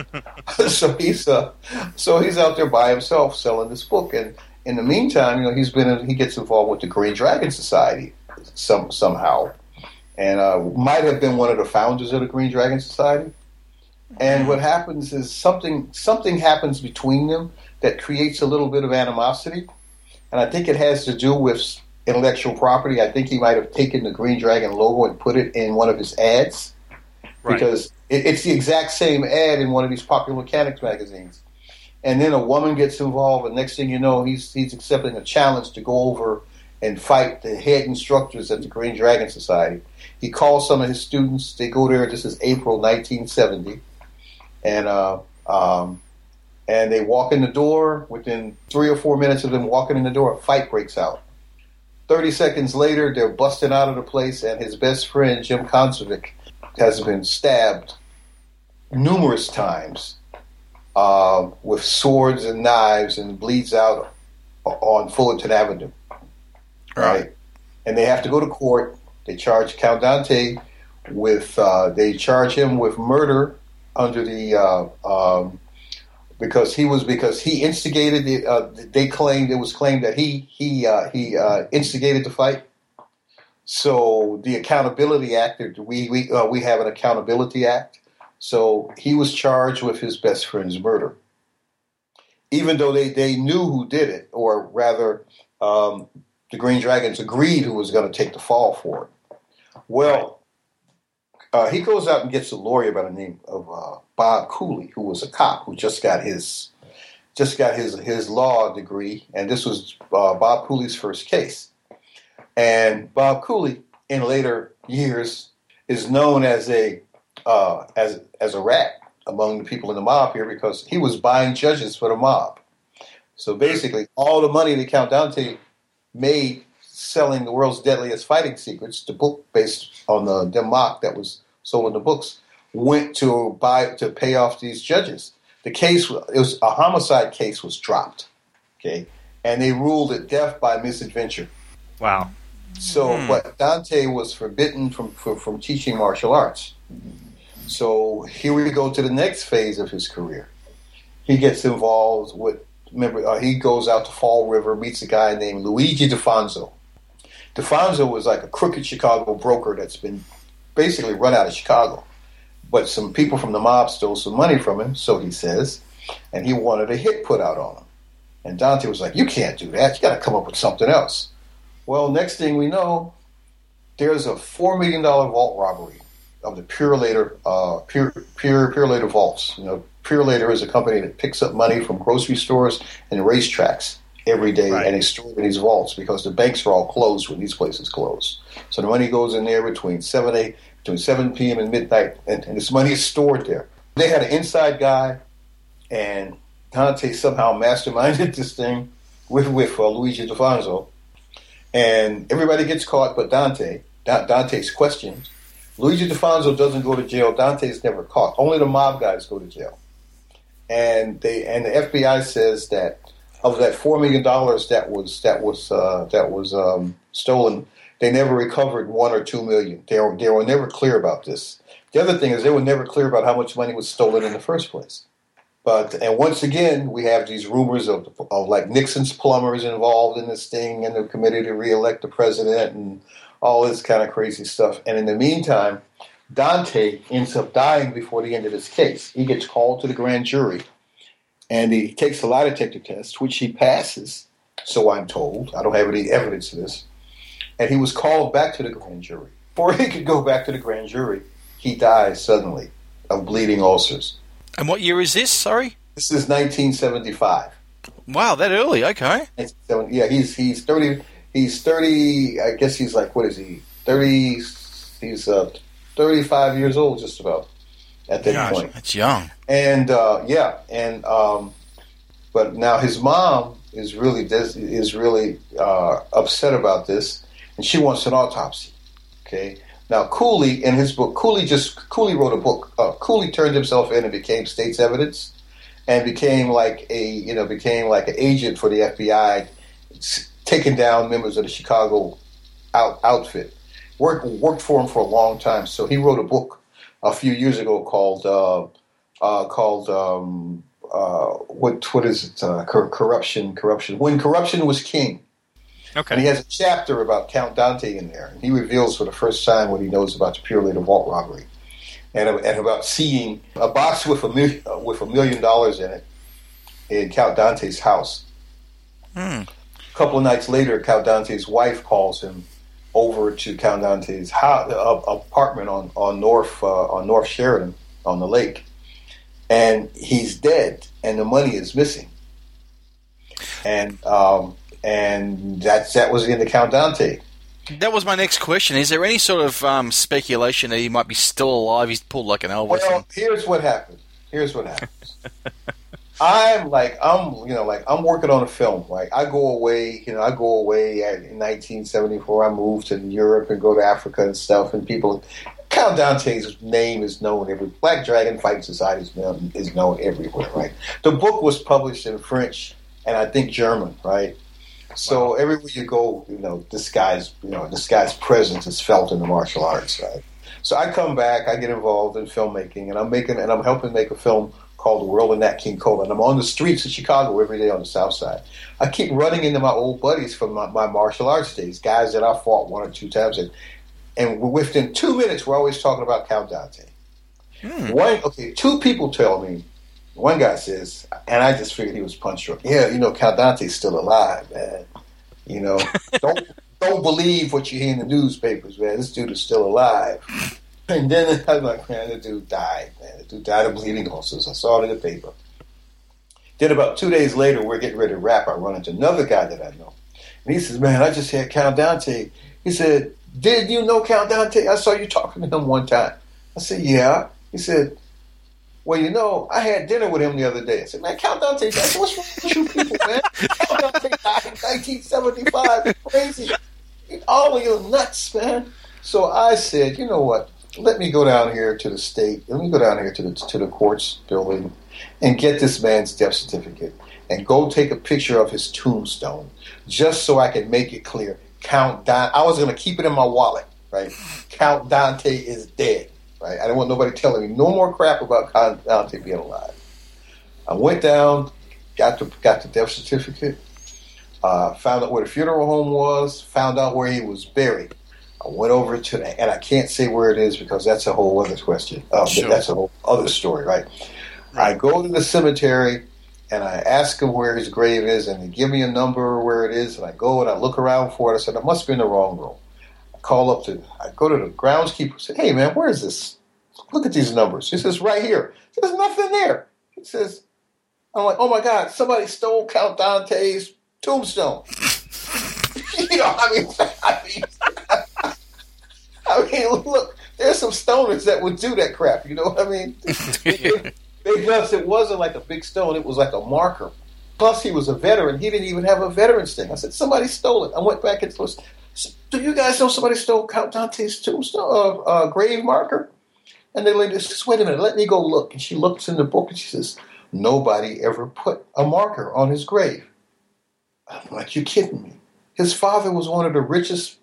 so he's uh, so he's out there by himself selling this book, and in the meantime, you know, he's been he gets involved with the Green Dragon Society some somehow, and uh, might have been one of the founders of the Green Dragon Society. And what happens is something something happens between them that creates a little bit of animosity, and I think it has to do with intellectual property. I think he might have taken the Green Dragon logo and put it in one of his ads, right. because it's the exact same ad in one of these popular mechanics magazines. And then a woman gets involved, and next thing you know, he's he's accepting a challenge to go over and fight the head instructors at the Green Dragon Society. He calls some of his students. They go there. This is April nineteen seventy. And uh, um, and they walk in the door. Within three or four minutes of them walking in the door, a fight breaks out. thirty seconds later, they're busting out of the place, and his best friend, Jim Konsovic, has been stabbed numerous times uh, with swords and knives and bleeds out on Fullerton Avenue. Right? And they have to go to court. They charge Count Dante with, uh, they charge him with murder under the, uh, um, because he was, because he instigated the, uh, they claimed, it was claimed that he, he, uh, he uh, instigated the fight. So the Accountability Act, we we uh, we have an Accountability Act. So he was charged with his best friend's murder, even though they, they knew who did it, or rather, um, the Green Dragons agreed who was going to take the fall for it. Well, uh, he goes out and gets a lawyer by the name of uh, Bob Cooley, who was a cop who just got his just got his his law degree, and this was uh, Bob Cooley's first case. And Bob Cooley, in later years, is known as a uh, as as a rat among the people in the mob here because he was buying judges for the mob. So basically, all the money that Count Dante made selling the world's deadliest fighting secrets, the book based on the Democ that was sold in the books, went to buy to pay off these judges. The case, it was a homicide case, was dropped, okay, and they ruled it death by misadventure. Wow. So, hmm. but Dante was forbidden from, from from teaching martial arts. So here we go to the next phase of his career. He gets involved with. Remember, uh, he goes out to Fall River, meets a guy named Luigi DeFonso. DeFonso was like a crooked Chicago broker that's been basically run out of Chicago. But some people from the mob stole some money from him, so he says, and he wanted a hit put out on him. And Dante was like, you can't do that. You got to come up with something else. Well, next thing we know, there's a four million dollars vault robbery of the Purelator, uh, Pure, Pure, Purelator vaults. You know, Purelator is a company that picks up money from grocery stores and racetracks every day, right. And they store it in these vaults because the banks are all closed when these places close. So the money goes in there between seven, eight, between seven p.m. and midnight, and, and this money is stored there. They had an inside guy, and Dante somehow masterminded this thing with, with uh, Luigi DeFonso. And everybody gets caught but Dante. Da- Dante's questioned. Luigi DeFonso doesn't go to jail. Dante's never caught. Only the mob guys go to jail. And they and the F B I says that of that four million dollars that was that was uh, that was um, stolen, they never recovered one or two million. They were, they were never clear about this. The other thing is they were never clear about how much money was stolen in the first place. But and once again, we have these rumors of, of like Nixon's plumbers involved in this thing and the committee to reelect the president and all this kind of crazy stuff. And in the meantime, Dante ends up dying before the end of his case. He gets called to the grand jury, and he takes a lie detector test, which he passes, so I'm told. I don't have any evidence of this. And he was called back to the grand jury. Before he could go back to the grand jury, he dies suddenly of bleeding ulcers. And what year is this, sorry? This is nineteen seventy-five. Wow, that early, okay. Yeah, he's he's thirty, he's thirty, I guess he's like, what is he, thirty, he's uh, thirty-five years old just about at that Gosh, point. That's young. And, uh, yeah, and, um, but now his mom is really, des- is really uh, upset about this, and she wants an autopsy, okay? Now, Cooley, in his book, Cooley just, Cooley wrote a book. Uh, Cooley turned himself in and became state's evidence and became like a, you know, became like an agent for the F B I, taking down members of the Chicago out, outfit. Worked, worked for him for a long time. So he wrote a book a few years ago called, uh, uh, called, um, uh, what, what is it? Uh, cor- corruption, corruption. When Corruption Was King. Okay. And he has a chapter about Count Dante in there. And he reveals for the first time what he knows about the Purelator vault robbery, and, and about seeing a box with a million with a million dollars in it in Count Dante's house. Hmm. A couple of nights later, Count Dante's wife calls him over to Count Dante's house, uh, apartment on on North uh, on North Sheridan on the lake, and he's dead, and the money is missing, and. Um, And that's, that was in the Count Dante. That was my next question. Is there any sort of um, speculation that he might be still alive? He's pulled like an Elvis. Well, here's what happened. Here's what happens. I'm like, I'm, you know, like I'm working on a film. Like I go away, you know, I go away at, in nineteen seventy-four. I moved to Europe and go to Africa and stuff. And people, Count Dante's name is known every. Black Dragon Fighting Society is known, is known everywhere, right? The book was published in French and I think German, right? So everywhere you go, you know, this guy's, you know, this guy's presence is felt in the martial arts, right? So I come back, I get involved in filmmaking, and I'm making, and I'm helping make a film called The World of Nat King Cole, and I'm on the streets of Chicago every day on the South Side. I keep running into my old buddies from my, my martial arts days, guys that I fought one or two times, and, and within two minutes, we're always talking about Count Dante. Hmm. One, okay, two people tell me. One guy says, and I just figured he was punch drunk. Yeah, you know, Count Dante's still alive, man. You know, don't don't believe what you hear in the newspapers, man. This dude is still alive. And then I was like, man, the dude died, man. The dude died of bleeding ulcers. I saw it in the paper. Then about two days later, we're getting ready to wrap. I run into another guy that I know. And he says, man, I just had Count Dante. He said, did you know Count Dante? I saw you talking to him one time. I said, yeah. He said, well, you know, I had dinner with him the other day. I said, man, Count Dante died. What's wrong with you people, man? Count Dante died in nineteen seventy-five. You're crazy. All of you nuts, man. So I said, you know what? Let me go down here to the state. Let me go down here to the to the courts building and get this man's death certificate and go take a picture of his tombstone just so I can make it clear. Count Dante. I was going to keep it in my wallet, right? Count Dante is dead, right? I didn't want nobody telling me no more crap about Count Dante being alive. I went down, got the got the death certificate, uh, found out where the funeral home was, found out where he was buried. I went over to that, and I can't say where it is because that's a whole other question. Uh, Sure. That's a whole other story, right? I go to the cemetery, and I ask him where his grave is, and they give me a number where it is, and I go and I look around for it. I said, I must be in the wrong room. I call up to, I go to the groundskeeper and say, hey, man, where is this? Look at these numbers. He says, right here. There's nothing there. He says, I'm like, oh, my God, somebody stole Count Dante's tombstone. you know, I mean, I mean, I mean, look, there's some stoners that would do that crap. You know what I mean? Because it wasn't like a big stone. It was like a marker. Plus, he was a veteran. He didn't even have a veteran's thing. I said, somebody stole it. I went back and was, do you guys know somebody stole Count Dante's tombstone, uh, uh, grave marker? And the lady says, wait a minute, let me go look. And she looks in the book and she says, nobody ever put a marker on his grave. I'm like, you kidding me? His father was one of the richest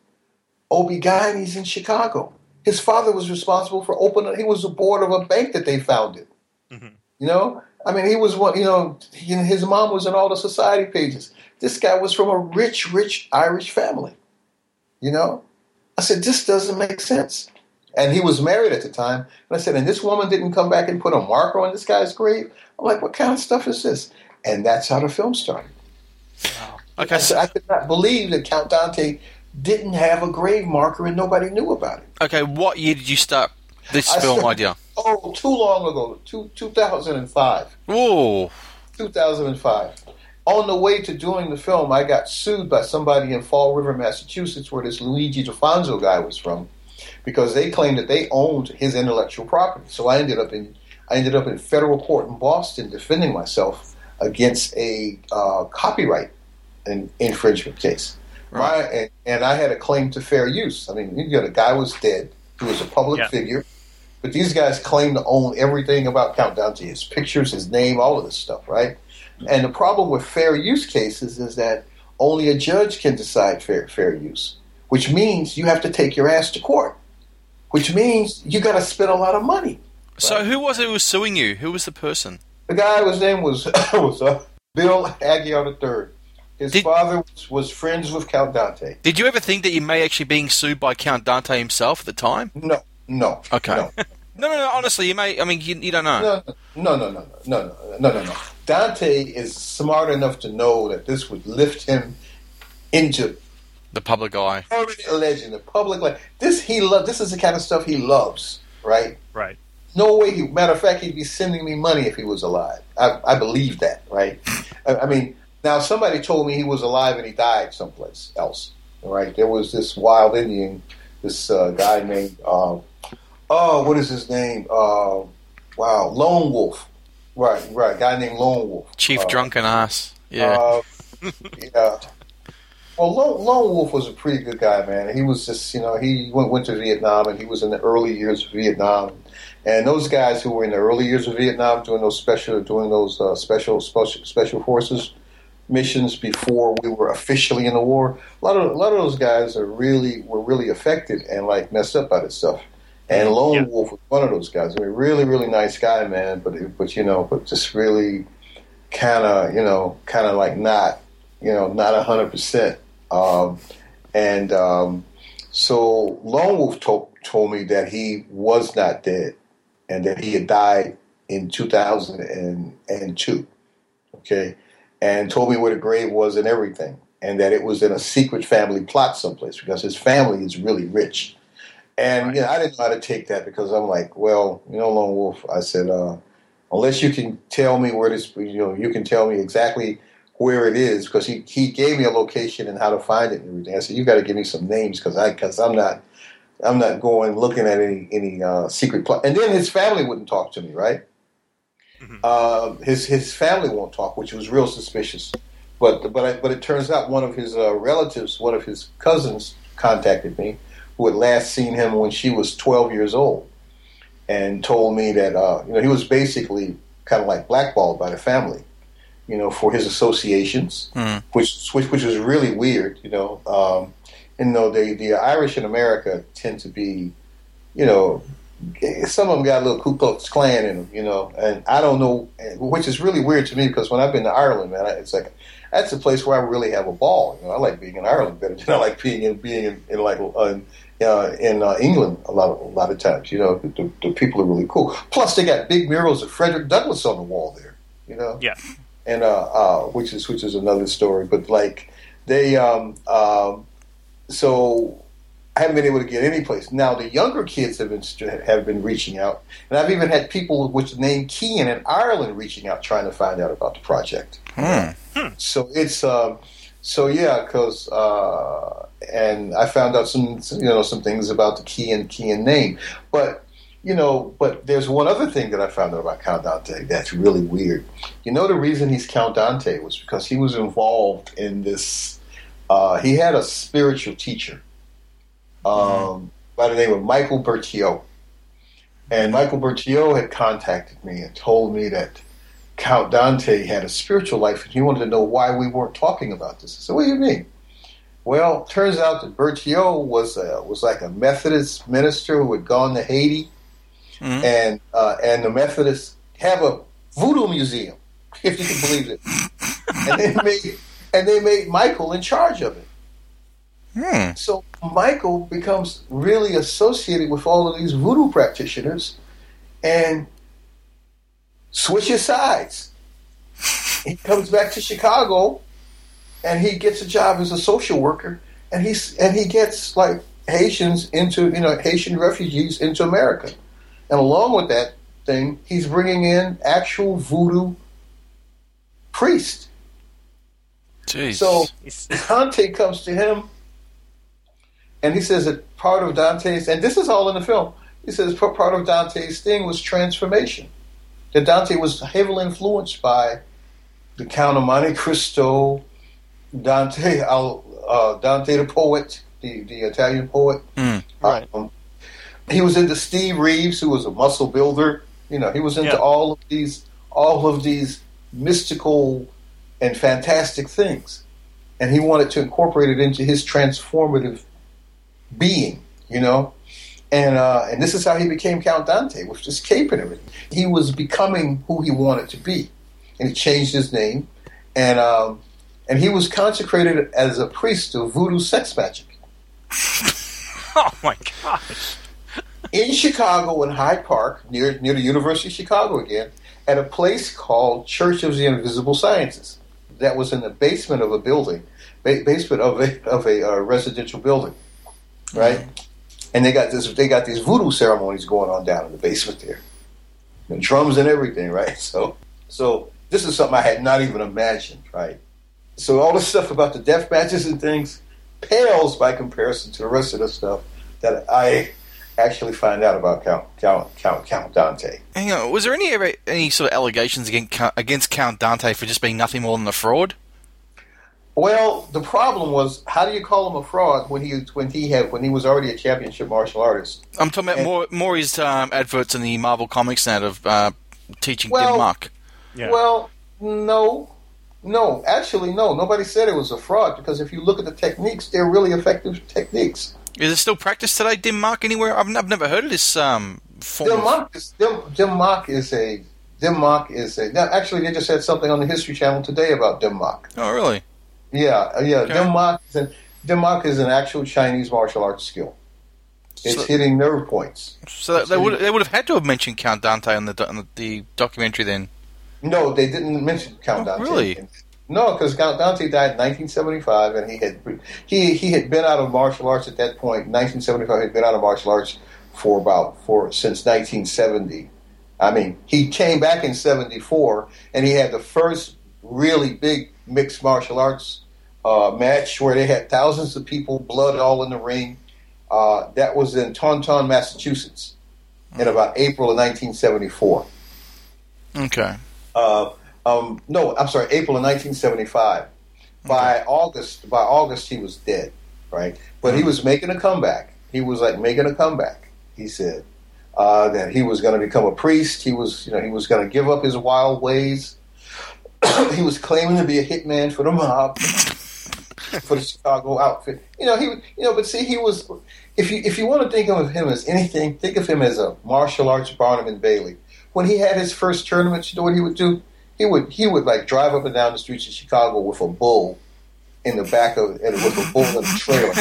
O B G Y Ns in Chicago. His father was responsible for opening, he was the board of a bank that they founded. Mm-hmm. You know? I mean, he was one, you know, he, his mom was in all the society pages. This guy was from a rich, rich Irish family. You know? I said, this doesn't make sense. And he was married at the time. And I said, and this woman didn't come back and put a marker on this guy's grave? I'm like, what kind of stuff is this? And that's how the film started. Wow. Okay. I said, I could not believe that Count Dante didn't have a grave marker and nobody knew about it. Okay, what year did you start this I film started, idea? Oh, too long ago, two, two thousand five. Whoa. two thousand five. On the way to doing the film, I got sued by somebody in Fall River, Massachusetts, where this Luigi DeFonso guy was from, because they claimed that they owned his intellectual property. So I ended up in I ended up in federal court in Boston defending myself against a uh, copyright in, infringement case. Right. My, and, and I had a claim to fair use. I mean, you know, the guy was dead. He was a public yeah. figure. But these guys claim to own everything about Count Dante, his pictures, his name, all of this stuff, right? And the problem with fair use cases is that only a judge can decide fair fair use, which means you have to take your ass to court, which means you got to spend a lot of money. Right? So who was it who was suing you? Who was the person? The guy, his name was, was uh, Bill Aguiar the third. His Did, father was, was friends with Count Dante. Did you ever think that you may actually being sued by Count Dante himself at the time? No, no. Okay. No. No, no, no. Honestly, you may. I mean, you, you don't know. No, no, no, no, no, no, no, no, no. Dante is smart enough to know that this would lift him into the public eye, a legend, the public life. This he love. This is the kind of stuff he loves, right? Right. No way. He, matter of fact, he'd be sending me money if he was alive. I, I believe that, right? I, I mean, now somebody told me he was alive and he died someplace else. Right? There was this wild Indian, this uh, guy named. Uh, Oh, what is his name? Uh, wow, Lone Wolf. Right, right. Guy named Lone Wolf. Chief uh, Drunken Ass. Yeah. Uh, yeah. Well, Lone, Lone Wolf was a pretty good guy, man. He was just, you know, he went, went to Vietnam, and he was in the early years of Vietnam. And those guys who were in the early years of Vietnam doing those special, doing those uh, special, special special forces missions before we were officially in the war, a lot of a lot of those guys are really were really affected and like messed up by this stuff. And Lone yeah. Wolf was one of those guys. I mean, really, really nice guy, man. But, but you know, but just really kind of, you know, kind of like not, you know, not a hundred percent. Um, and um, so Lone Wolf told told me that he was not dead, and that he had died in two thousand two. Okay, and told me where the grave was and everything. and that it was in a secret family plot someplace because his family is really rich. And Right. you know, I didn't know how to take that because I'm like, well, you know, Lone Wolf, I said, uh, unless you can tell me where this, you know, you can tell me exactly where it is, because he, he gave me a location and how to find it and everything. I said, you got to give me some names because I because I'm not I'm not going looking at any any uh, secret plot. And then his family wouldn't talk to me, right? Mhm. Uh, his his family won't talk, which was real suspicious. But but I, but it turns out one of his uh, relatives, one of his cousins, contacted me, who had last seen him when she was twelve years old, and told me that uh, you know he was basically kind of like blackballed by the family, you know, for his associations, Hmm. which which which was really weird, you know. Um, and you know, the the Irish in America tend to be, you know, some of them got a little Ku Klux Klan in them, you know, and I don't know, which is really weird to me because when I've been to Ireland, man, it's like that's a place where I really have a ball. You know, I like being in Ireland better than I like being in being in, in like uh, uh, in uh, England a lot of, a lot of times. You know, the, the people are really cool. Plus, they got big murals of Frederick Douglass on the wall there. You know, Yeah. and uh, uh, which is which is another story. But like they, um, um, so I haven't been able to get any place. Now the younger kids have been have been reaching out, and I've even had people with the name Kean in Ireland reaching out trying to find out about the project. Hmm. So it's um, so yeah, because uh, and I found out some you know some things about the Kean Kean name, but you know, but there's one other thing that I found out about Count Dante that's really weird. You know, the reason he's Count Dante was because he was involved in this. Uh, he had a spiritual teacher um, by the name of Michael Bertillot. And Michael Bertillot had contacted me and told me that Count Dante had a spiritual life, and he wanted to know why we weren't talking about this. I said, what do you mean? Well, it turns out that Bertillot was a, was like a Methodist minister who had gone to Haiti, Mhm. and uh, and the Methodists have a voodoo museum, if you can believe it. And they made and they made Michael in charge of it. Hmm. So Michael becomes really associated with all of these voodoo practitioners and switches sides. He comes back to Chicago and he gets a job as a social worker, and he's and he gets like Haitians into you know Haitian refugees into America. And along with that thing, he's bringing in actual voodoo priests. Jeez. So He's- Dante comes to him, and he says that part of Dante's, and this is all in the film, he says part part of Dante's thing was transformation. That Dante was heavily influenced by the Count of Monte Cristo, Dante, uh, Dante the poet, the, the Italian poet. Hmm. Right. Um, he was into Steve Reeves, who was a muscle builder. You know, he was into Yeah. all of these, all of these mystical and fantastic things, and he wanted to incorporate it into his transformative being. You know, and uh, and this is how he became Count Dante, with this cape and everything. He was becoming who he wanted to be, and he changed his name, and um, and he was consecrated as a priest of voodoo sex magic. Oh my gosh. In Chicago, in Hyde Park, near near the University of Chicago again, at a place called Church of the Invisible Sciences. That was in the basement of a building, ba- basement of a of a uh, residential building, right? Mm-hmm. And they got this. They got these voodoo ceremonies going on down in the basement there, and drums and everything, right? So, so this is something I had not even imagined, right? So all this stuff about the death matches and things pales by comparison to the rest of the stuff that I actually find out about Count Count Count Count Dante. Hang on, was there any ever, any sort of allegations against Count, against Count Dante for just being nothing more than a fraud? Well, the problem was, how do you call him a fraud when he when he had when he was already a championship martial artist? I'm talking about And- more more his um, adverts in the Marvel Comics now of uh, teaching Well- Dim Mak. Yeah. Well, no, no, actually, no. Nobody said it was a fraud because if you look at the techniques, they're really effective techniques. Is it still practiced today, Dim Mak, anywhere? I've, n- I've never heard of this um, form. Dim of- Mak is Dim, Dim Mak is a Dim Mak is a. Now, actually, they just had something on the History Channel today about Dim Mak. Oh, really? Yeah, uh, yeah. Okay. Dim Mak is an Dim Mak is an actual Chinese martial arts skill. It's So- hitting nerve points. So they would they would have had to have mentioned Count Dante on the, do- on the documentary then. No, they didn't mention Count Oh, Dante. really? No, because Count Dante died in nineteen seventy-five, and he had he he had been out of martial arts at that point. nineteen seventy-five, he had been out of martial arts for about for since nineteen seventy. I mean, he came back in seventy-four, and he had the first really big mixed martial arts uh, match where they had thousands of people, blood all in the ring. Uh, that was in Taunton, Massachusetts, in about April of nineteen seventy-four. Okay. Uh, Um, no, I'm sorry, April of nineteen seventy-five. By Okay. August, by August he was dead, right? But he was making a comeback. He was like making a comeback. He said uh, that he was going to become a priest. He was, you know, he was going to give up his wild ways. He was claiming to be a hitman for the mob, for the Chicago outfit. You know, he, you know, but see, he was. If you if you want to think of him as anything, think of him as a martial arts Barnum and Bailey. When he had his first tournament, you know what he would do? He would he would like drive up and down the streets of Chicago with a bull in the back of and with a bull in a trailer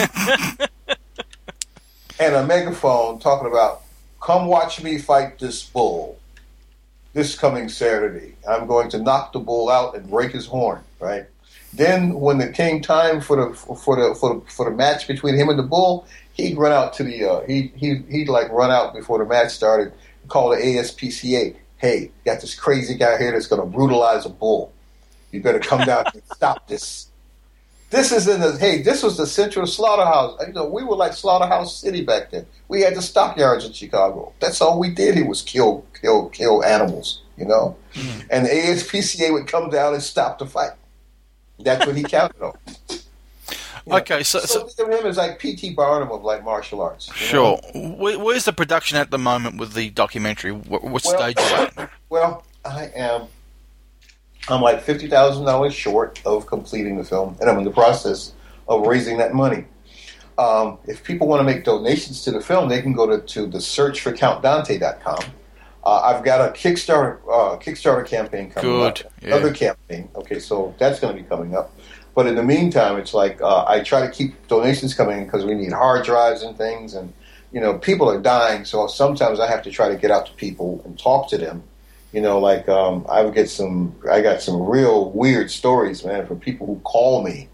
and a megaphone talking about, "Come watch me fight this bull this coming Saturday. I'm going to knock the bull out and break his horn." Right. Then when it came time for the for the for the, for the match between him and the bull, he'd run out to the uh, he he he'd like run out before the match started and call the A S P C A. "Hey, got this crazy guy here that's going to brutalize a bull. You better come down and stop this." This is in the, hey, this was the Central Slaughterhouse. You know, we were like Slaughterhouse City back then. We had the stockyards in Chicago. That's all we did. It was kill, kill, kill animals, you know? Mm. And the A S P C A would come down and stop the fight. That's what he counted on. You okay, know? so, so, so think of him as like P T Barnum of like martial arts. Sure. Where, where's the production at the moment with the documentary? What, what well, stage is it? Well, I am. I'm like fifty thousand dollars short of completing the film, and I'm in the process of raising that money. Um, if people want to make donations to the film, they can go to, to the search for count dante dot com. Uh, I've got a Kickstarter uh, Kickstarter campaign coming Good. up. Yeah. Another campaign. Okay, so that's going to be coming up. But in the meantime, it's like uh, I try to keep donations coming in because we need hard drives and things, and you know, people are dying. So sometimes I have to try to get out to people and talk to them. You know, like um, I would get some. I got some real weird stories, man, from people who call me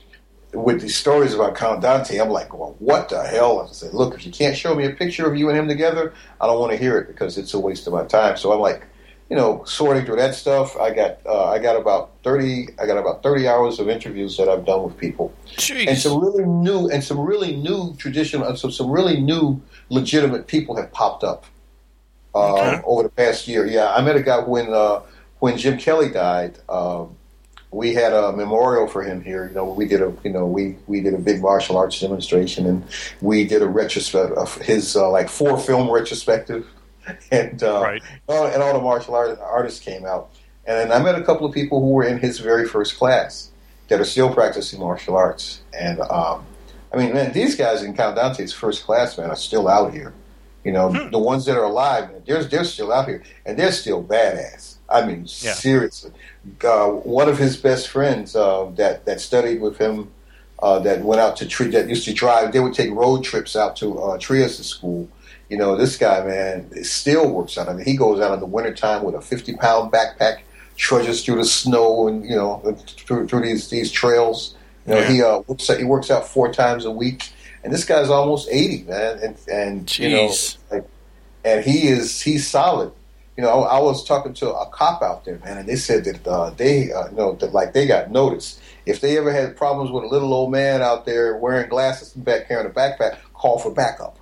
with these stories about Count Dante. I'm like, well, what the hell? I said, look, if you can't show me a picture of you and him together, I don't want to hear it because it's a waste of my time. So I'm like, you know, sorting through that stuff. I got uh, I got about thirty. I got about thirty hours of interviews that I've done with people, Jeez. and some really new and some really new traditional and so some really new legitimate people have popped up uh, okay. over the past year. Yeah, I met a guy when uh, when Jim Kelly died. Um, we had a memorial for him here. You know, we did a you know we, we did a big martial arts demonstration, and we did a retrospect of his uh, like four film retrospective. And uh, right. all, and all the martial art, artists came out. And then I met a couple of people who were in his very first class that are still practicing martial arts. And, um, I mean, man, these guys in Count Dante's first class, man, are still out here. You know, hmm. the ones that are alive, man, they're, they're still out here. And they're still badass. I mean, yeah. seriously. Uh, one of his best friends uh, that, that studied with him, uh, that went out to, Tri- that used to drive, they would take road trips out to uh, Trieste school. You know, this guy, man, still works out. I mean, he goes out in the wintertime with a fifty-pound backpack, trudges through the snow and, you know, through, through these these trails. You know, yeah. he uh, works out, he works out four times a week. And this guy's almost eighty, man. And, and you know, like, and he is, he's solid. You know, I, I was talking to a cop out there, man, and they said that uh, they, uh, you know, that, like, they got noticed. If they ever had problems with a little old man out there wearing glasses and back carrying a backpack, call for backup.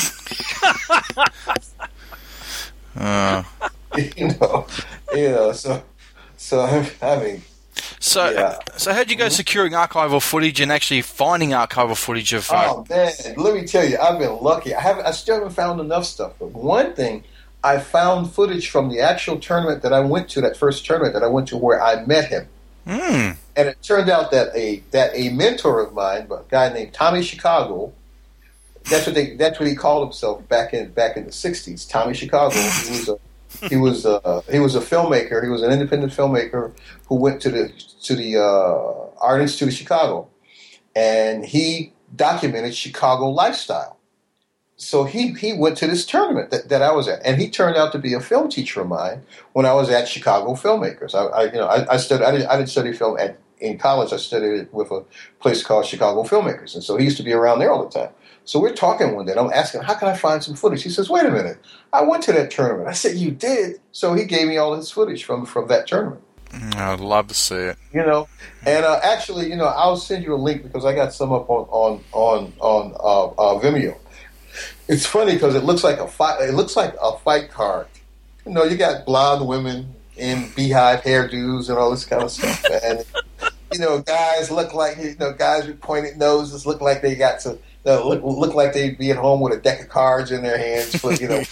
uh. you know, you know. So, so I mean, so yeah. so how'd you go securing archival footage and actually finding archival footage of? Uh, oh man, let me tell you, I've been lucky. I haven't, I still haven't found enough stuff. But one thing, I found footage from the actual tournament that I went to. That first tournament that I went to, where I met him. Mm. And it turned out that a that a mentor of mine, a guy named Tommy Chicago. That's what they. That's what he called himself back in back in the sixties. Tommy Chicago. He was a he was a he was a filmmaker. He was an independent filmmaker who went to the to the uh, Art Institute of Chicago, and he documented Chicago lifestyle. So he he went to this tournament that, that I was at, and he turned out to be a film teacher of mine when I was at Chicago Filmmakers. I, I you know I, I studied I didn't, I didn't study film at in college, I studied with a place called Chicago Filmmakers, and so he used to be around there all the time. So we're talking one day, and I'm asking, how can I find some footage? He says, wait a minute, I went to that tournament. I said, you did? So he gave me all his footage from, from that tournament. I'd love to see it. You know, and uh, actually, you know, I'll send you a link because I got some up on on on on uh, uh, Vimeo. It's funny because it looks like a fight. It looks like a fight card. You know, you got blonde women in beehive hairdos and all this kind of stuff, and you know, guys look like you know, guys with pointed noses look like they got to you know, look look like they'd be at home with a deck of cards in their hands. For, you know,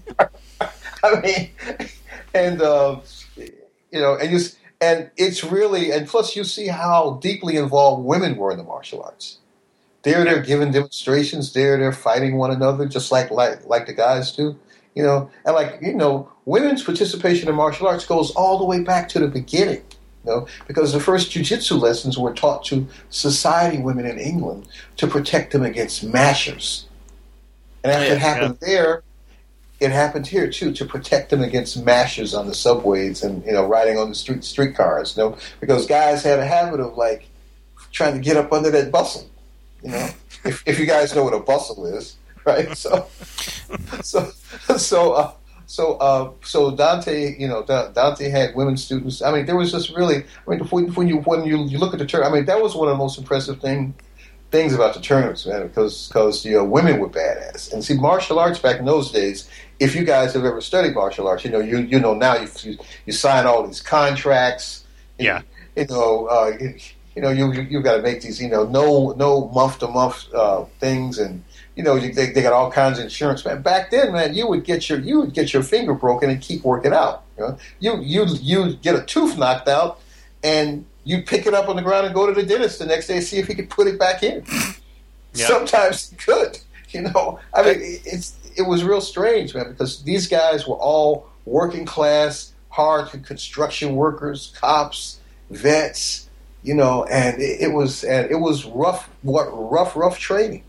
I mean, and. Uh, You know, and you and it's really and plus you see how deeply involved women were in the martial arts. They're there giving demonstrations. They're there fighting one another, just like like like the guys do. You know, and like you know, women's participation in martial arts goes all the way back to the beginning. You know, because the first jiu-jitsu lessons were taught to society women in England to protect them against mashers. And after Yeah, it happened yeah. there. It happened here too to protect them against mashers on the subways and you know riding on the street streetcars. You know, because guys had a habit of like trying to get up under that bustle. You know, if if you guys know what a bustle is, right? So, so so uh, so uh, so Dante, you know, Dante had women students. I mean, there was just really. I mean, when, when you when you, you look at the tournament, I mean, that was one of the most impressive thing. things about the tournaments, man, because because you know women were badass. And see, martial arts back in those days, if you guys have ever studied martial arts, you know you you know now you you, you sign all these contracts. And, Yeah. You know, uh, you, you know you you, you got to make these you know no no month to month uh, things, and you know you, they they got all kinds of insurance. Man, back then, man, you would get your you would get your finger broken and keep working out. You know, you you you get a tooth knocked out and. You pick it up on the ground and go to the dentist the next day and see if he could put it back in. Yeah. Sometimes he could, you know. I mean, it's it was real strange, man, because these guys were all working class, hard construction workers, cops, vets, you know, and it, it was and it was rough, what rough, rough training.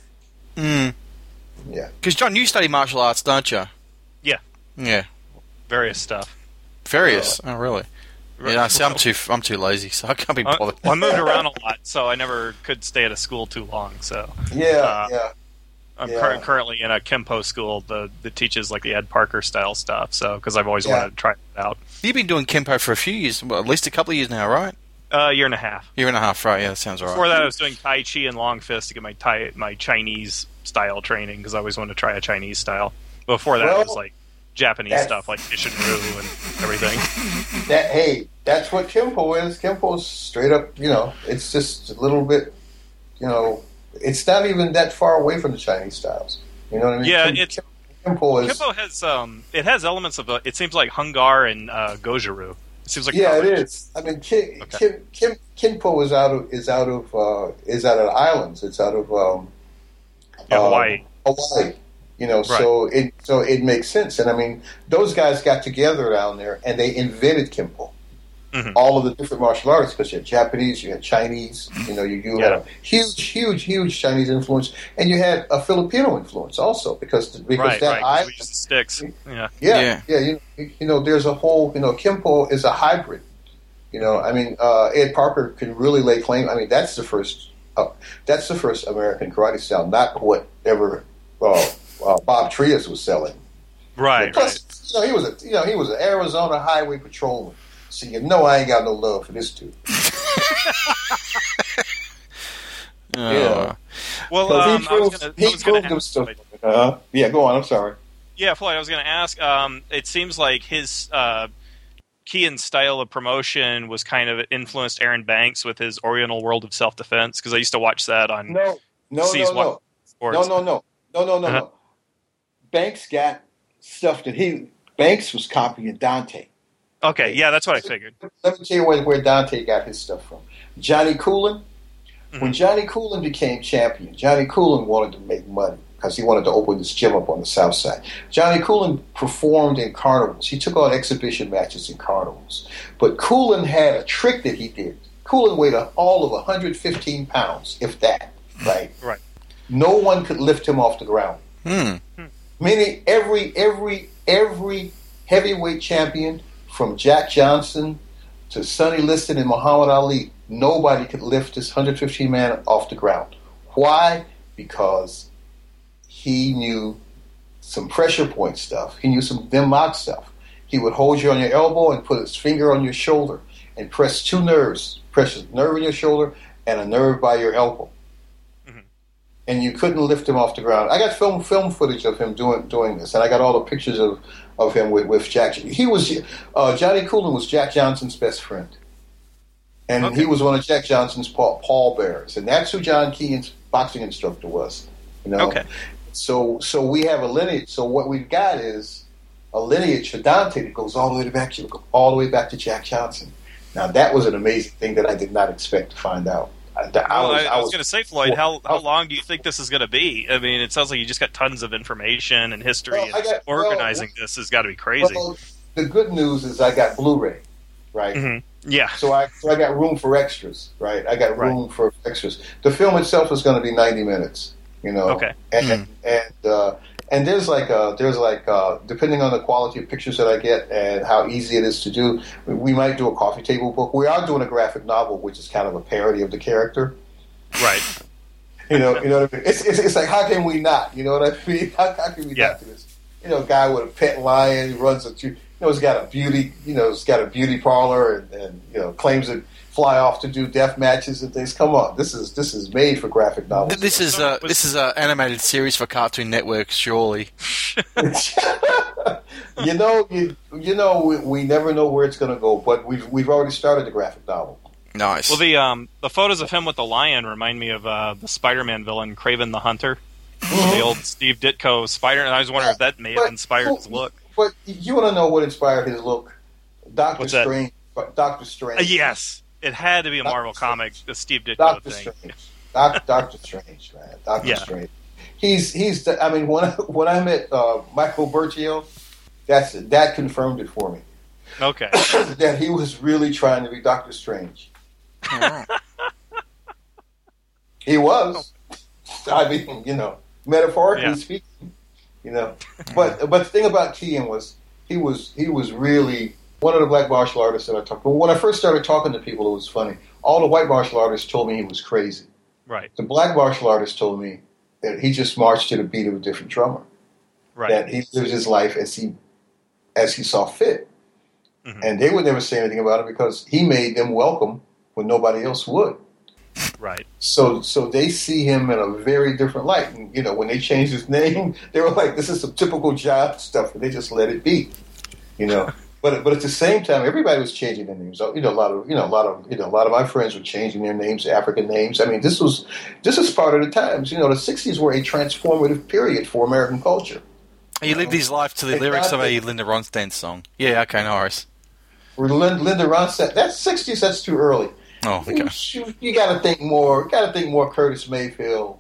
Mm. Yeah, Because John, you study martial arts, don't you? Yeah. Yeah. Various stuff. Various. Oh, really? Yeah, see, I'm too I'm too lazy, so I can't be Uh, bothered. well, I moved around a lot, so I never could stay at a school too long. So yeah, Uh, yeah. I'm Yeah. cur- currently in a Kempo school the, that teaches like the Ed Parker style stuff. So because I've always Yeah. wanted to try it out. You've been doing Kempo for a few years, well, at least a couple of years now, right? Uh, a year and a half. Year and a half, right? Yeah, that sounds all Before right. that, I was doing Tai Chi and Long Fist to get my Thai, my Chinese style training because I always wanted to try a Chinese style. Before that, Well, it was like Japanese that's- stuff like Ishinryu and everything. That hey, that's what Kempo is. Kempo's straight up, you know, it's just a little bit, you know, it's not even that far away from the Chinese styles. You know what I mean? Yeah, Kim, it's- Kempo is. Kempo has um, it has elements of uh, it seems like Hungar and uh, Goju-Ryu. It seems like Yeah, it combination. is. I mean, Kim, Okay. Kim, Kim, Kempo is out of is out of uh, is out of the islands. It's out of um, Yeah, um, Hawaii. Hawaii. You know, so it so it makes sense. And I mean, those guys got together down there and they invented Kempo. Mhm. All of the different martial arts, because you had Japanese, you had Chinese, you know, you, you had a huge, huge, huge Chinese influence, and you had a Filipino influence also, because because Right, that right. 'cause island, we use the sticks. Yeah. yeah, Yeah. yeah, you, you know, there's a whole, you know, Kempo is a hybrid. You know, I mean, uh, Ed Parker can really lay claim. I mean, that's the first, uh, that's the first American karate style, not whatever uh, uh, Bob Trias was selling. Right, Plus, right. you know, he was a, you know, he was an Arizona highway patrolman. So you know, I ain't got no love for this dude. Oh. Yeah. Well, Because um, he I was proved, gonna, I he was gonna proved ask, himself. Uh, yeah, go on. I'm sorry. yeah, Floyd, I was going to ask. Um, it seems like his uh, key and style of promotion was kind of influenced Aaron Banks with his Oriental World of Self Defense because I used to watch that on No, no, C's no, One no, Sports. no, no, no, no, no, no, Uh-huh. no. Banks got stuff that he Banks was copying Dante. Okay, yeah, that's what I figured. Let me tell you where, where Dante got his stuff from. Johnny Coolin. Mhm. When Johnny Coolin became champion, Johnny Coolin wanted to make money because he wanted to open this gym up on the south side. Johnny Coolin performed in carnivals. He took on exhibition matches in carnivals. But Coolin had a trick that he did. Coolin weighed a, all of one hundred fifteen pounds, if that, right? Right. No one could lift him off the ground. Hmm. Meaning every, every, every heavyweight champion from Jack Johnson to Sonny Liston and Muhammad Ali, nobody could lift this one hundred fifteen man off the ground. Why? Because he knew some pressure point stuff. He knew some Vim Mak stuff. He would hold you on your elbow and put his finger on your shoulder and press two nerves. Press a nerve in your shoulder and a nerve by your elbow. Mm-hmm. And you couldn't lift him off the ground. I got film film footage of him doing doing this, and I got all the pictures of, of him with, with Jack. He was uh, Johnny Coulon was Jack Johnson's best friend. And okay. he was one of Jack Johnson's pall, pallbearers. And that's who John Keane's boxing instructor was. You know? Okay. So so we have a lineage. So what we've got is a lineage for Dante that goes all the way back to all the way back to Jack Johnson. Now that was an amazing thing that I did not expect to find out. I, I well, was, I, I was, was going to say, Floyd, how how long do you think this is going to be? I mean, it sounds like you just got tons of information and history, well, and got, organizing well, this has got to be crazy. Well, the good news is I got Blu-ray, right? Mm-hmm. Yeah. So I so I got room for extras, right? I got room right. for extras. The film itself is going to be ninety minutes, you know. Okay. And mm-hmm. and uh, and there's like a, there's like a, depending on the quality of pictures that I get and how easy it is to do, we might do a coffee table book. We are doing a graphic novel, which is kind of a parody of the character. Right. You know, you know what I mean? It's, it's it's like, how can we not? You know what I mean? How, how can we yeah. not do this? You know, a guy with a pet lion, he runs a, you know, he's got a beauty, you know, he's got a beauty parlor, and, and you know, claims to fly off to do death matches and things. Come on, this is this is made for graphic novels. This is uh, this is an animated series for Cartoon Network, surely. you know, you, you know, we, we never know where it's going to go, but we've we've already started the graphic novel. Nice. Well, the um the photos of him with the lion remind me of uh, the Spider-Man villain Kraven the Hunter, mm-hmm. the old Steve Ditko Spider. And I was wondering yeah, if that may have inspired but, his look. But you want to know what inspired his look? Doctor What's Strange. That? Doctor Strange. Uh, yes, it had to be a Doctor Marvel Strange. comic. The Steve Ditko Doctor thing. Strange. Doctor Doctor Strange, man. Doctor yeah. Strange. He's he's. The, I mean, when I, when I met uh, Michael Bergio, that's that confirmed it for me. Okay. That he was really trying to be Doctor Strange. He was. I mean, you know, metaphorically yeah. speaking, you know. But but the thing about Keane was he was he was really one of the black martial artists that I talked to. When I first started talking to people, it was funny. All the white martial artists told me he was crazy. Right. The black martial artists told me that he just marched to the beat of a different drummer. Right. That he lived his life as he as he saw fit. Mm-hmm. And they would never say anything about it because he made them welcome when nobody else would. Right. So so they see him in a very different light. And, you know, when they changed his name, they were like, this is some typical job stuff, and they just let it be. You know. But but at the same time, everybody was changing their names. You know, a lot of you know, a lot of you know, a lot of my friends were changing their names to African names. I mean, this was this is part of the times. You know, the sixties were a transformative period for American culture. He lived his life to the Exactly. lyrics of a Linda Ronstadt song. Yeah, okay, no worries. Linda, Linda Ronstadt, that's sixties. That's too early. Oh, okay. You, you got to think more. Got to think more Curtis Mayfield.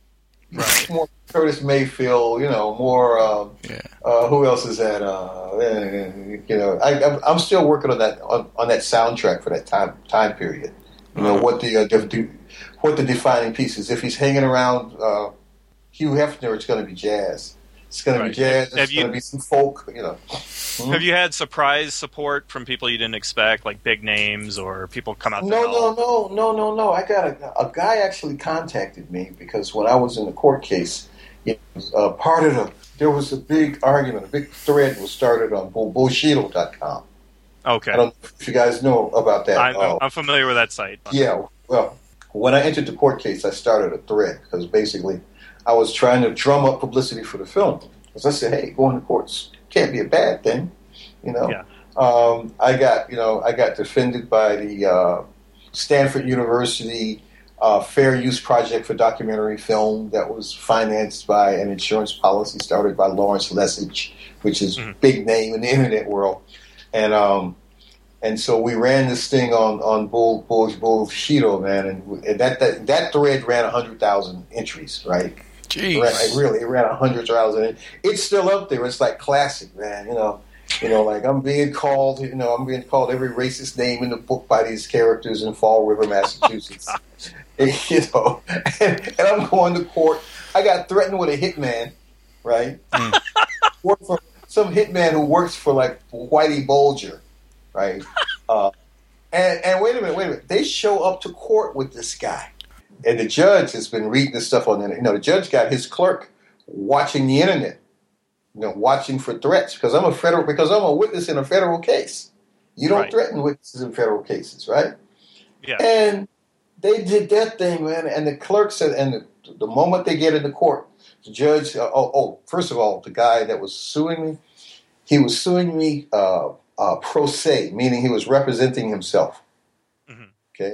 Right. More Curtis Mayfield. You know, more. Um, yeah. Uh, who else is that? Uh, you know, I, I'm still working on that on, on that soundtrack for that time time period. You know, mm-hmm. what the, uh, the what the defining piece is. If he's hanging around uh, Hugh Hefner, it's going to be jazz. It's going right. to be jazz. Have it's you, going to be some folk. You know. Mm-hmm. Have you had surprise support from people you didn't expect, like big names or people come out? No, to no, no, no, no, no. I got a, a guy actually contacted me because when I was in the court case, it was, uh, part of the there was a big argument, a big thread was started on Bushido dot com. Okay. I don't know if you guys know about that. I'm, uh, I'm familiar with that site. Yeah. Well, when I entered the court case, I started a thread because basically I was trying to drum up publicity for the film. Because I said, hey, going to courts can't be a bad thing, you know. Yeah. Um, I got, you know, I got defended by the uh, Stanford University uh, Fair Use Project for Documentary Film that was financed by an insurance policy started by Lawrence Lessig, which is mm-hmm. big name in the internet world, and um, and so we ran this thing on on Bull Bull Bushido, man, and, and that, that that thread ran a hundred thousand entries, right? Jeez. It ran, like, really, it ran a hundred thousand. It's still up there. It's like classic, man. You know. You know, like I'm being called, you know, I'm being called every racist name in the book by these characters in Fall River, Massachusetts. and, you know, and, and I'm going to court. I got threatened with a hitman, right? Mm. Work for some hitman who works for like Whitey Bulger, right? Uh, And, and wait a minute, wait a minute. They show up to court with this guy. And the judge has been reading this stuff on the internet. You know, the judge got his clerk watching the internet, you know, watching for threats because I'm a federal because I'm a witness in a federal case. You don't Right. threaten witnesses in federal cases, right? Yeah. And they did that thing, man. And the clerk said, and the, the moment they get into court, the judge, uh, oh, oh, first of all, the guy that was suing me, he was suing me uh, uh, pro se, meaning he was representing himself. Mhm. Okay,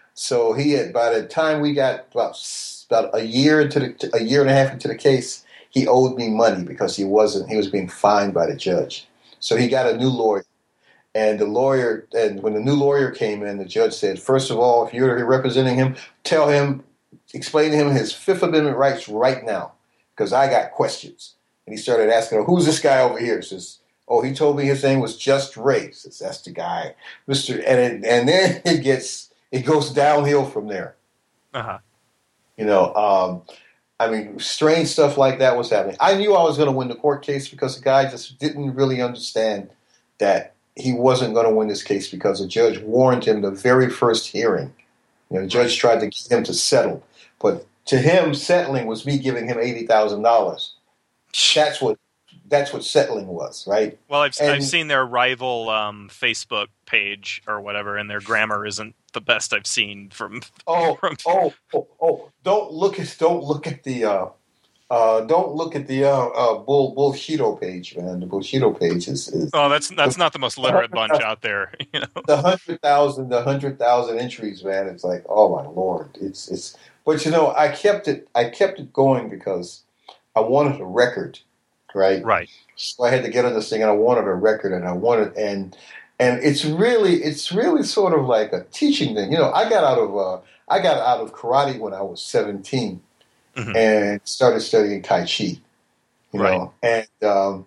so he had by the time we got about about a year into the a year and a half into the case, he owed me money because he wasn't he was being fined by the judge. So he got a new lawyer, and the lawyer and when the new lawyer came in, the judge said, first of all, if you're representing him, tell him, explain to him his Fifth Amendment rights right now, because I got questions. And he started asking, who's this guy over here? He says, oh, he told me his name was Just Ray. He says, that's the guy, Mister And it, and then it gets it goes downhill from there. Uh-huh. You know, um, I mean, strange stuff like that was happening. I knew I was going to win the court case because the guy just didn't really understand that he wasn't going to win this case because the judge warned him the very first hearing. You know, the judge tried to get him to settle, but to him, settling was me giving him eighty thousand dollars. That's what that's what settling was, right? Well, I've And- I've seen their rival um, Facebook page or whatever, and their grammar isn't the best I've seen from. Oh, from oh, oh, oh! Don't look at don't look at the uh, uh, don't look at the uh, uh, bull bullshito page, man. The bullshito page is, is Oh, that's that's not the most literate bunch out there, you know. the hundred thousand, the hundred thousand entries, man. It's like, oh my lord! It's it's. But you know, I kept it. I kept it going because I wanted a record, right? Right. So I had to get on this thing, and I wanted a record, and I wanted, and and it's really, it's really sort of like a teaching thing. You know, I got out of, uh, I got out of karate when I was seventeen, Mhm. and started studying Tai Chi. You Right. know, and um,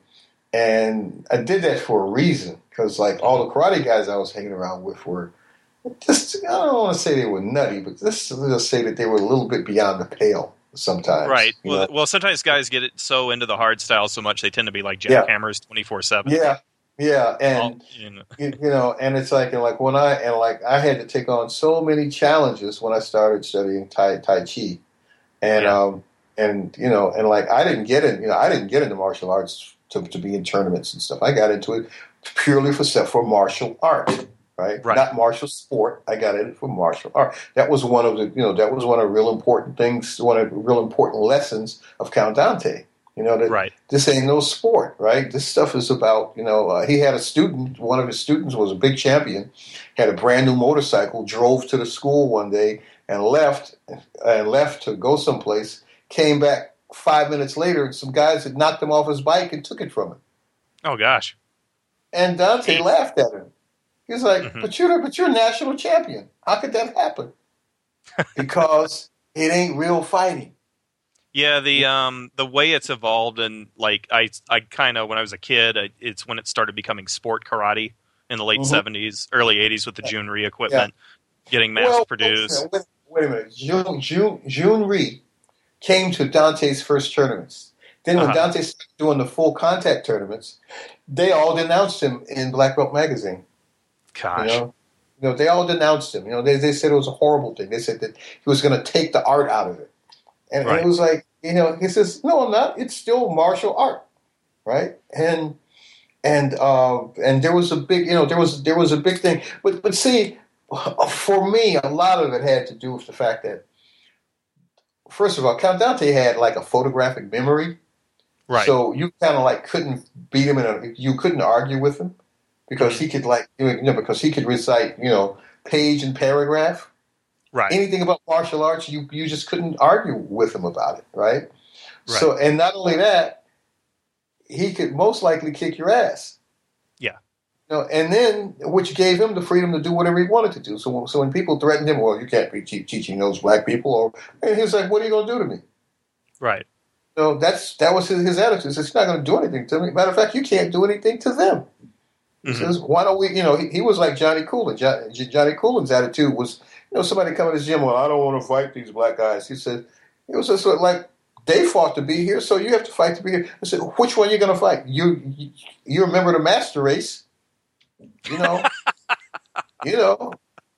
and I did that for a reason because, like, all the karate guys I was hanging around with were just, I don't want to say they were nutty, but let's just say that they were a little bit beyond the pale sometimes. Right. you Well, know? well, sometimes guys get it so into the hard style so much they tend to be like Yeah. jackhammers twenty four seven. Yeah, yeah, and You know, you, you know, and it's like, and like when I and like I had to take on so many challenges when I started studying Tai Tai Chi, and Yeah. um, and you know, and like I didn't get in, you know, I didn't get into martial arts to to be in tournaments and stuff. I got into it purely for for martial art. Right? Right. Not martial sport. I got in it for martial art. That was one of the, you know, that was one of the real important things, one of the real important lessons of Count Dante. You know, that right. this ain't no sport, right? This stuff is about, you know, uh, he had a student, one of his students was a big champion, had a brand new motorcycle, drove to the school one day and left, and left to go someplace, came back five minutes later, and some guys had knocked him off his bike and took it from him. Oh gosh. And Dante Jeez. laughed at him. He's like, Mhm. but you're but you're a national champion. How could that happen? Because it ain't real fighting. Yeah, the um the way it's evolved, and like I I kind of when I was a kid, I, it's when it started becoming sport karate in the late Mhm. seventies, early eighties with the Jun Rhee equipment getting mass Well, produced. Wait, wait a minute. June June June Rhee came to Dante's first tournaments. Then when Uh-huh. Dante started doing the full contact tournaments, they all denounced him in Black Belt magazine. Gosh. You know, you know, they all denounced him. You know, they they said it was a horrible thing. They said that he was going to take the art out of it, and, and Right. it was like, you know, he says, "No, I'm not. It's still martial art, right?" And and uh, and there was a big, you know, there was there was a big thing. But but see, for me, a lot of it had to do with the fact that, first of all, Count Dante had like a photographic memory, Right. so you kind of like couldn't beat him in a, you couldn't argue with him. Because he could like you know because he could recite you know page and paragraph right. anything about martial arts you you just couldn't argue with him about it right? Right. So and not only that he could most likely kick your ass Yeah. you know and then which gave him the freedom to do whatever he wanted to do so so when people threatened him well you can't be te- teaching those black people or and he was like what are you going to do to me Right. so that's that was his, his attitude he says he's not going to do anything to me matter of fact you can't do anything to them. He Mhm. says, why don't we, you know, he, he was like Johnny Coolin. Jo- Johnny Coolin's attitude was, you know, somebody come to his gym, well, I don't want to fight these black guys. He said, it was just sort of like, they fought to be here, so you have to fight to be here. I said, which one are you going to fight? You, you, you remember the master race, you know? You know.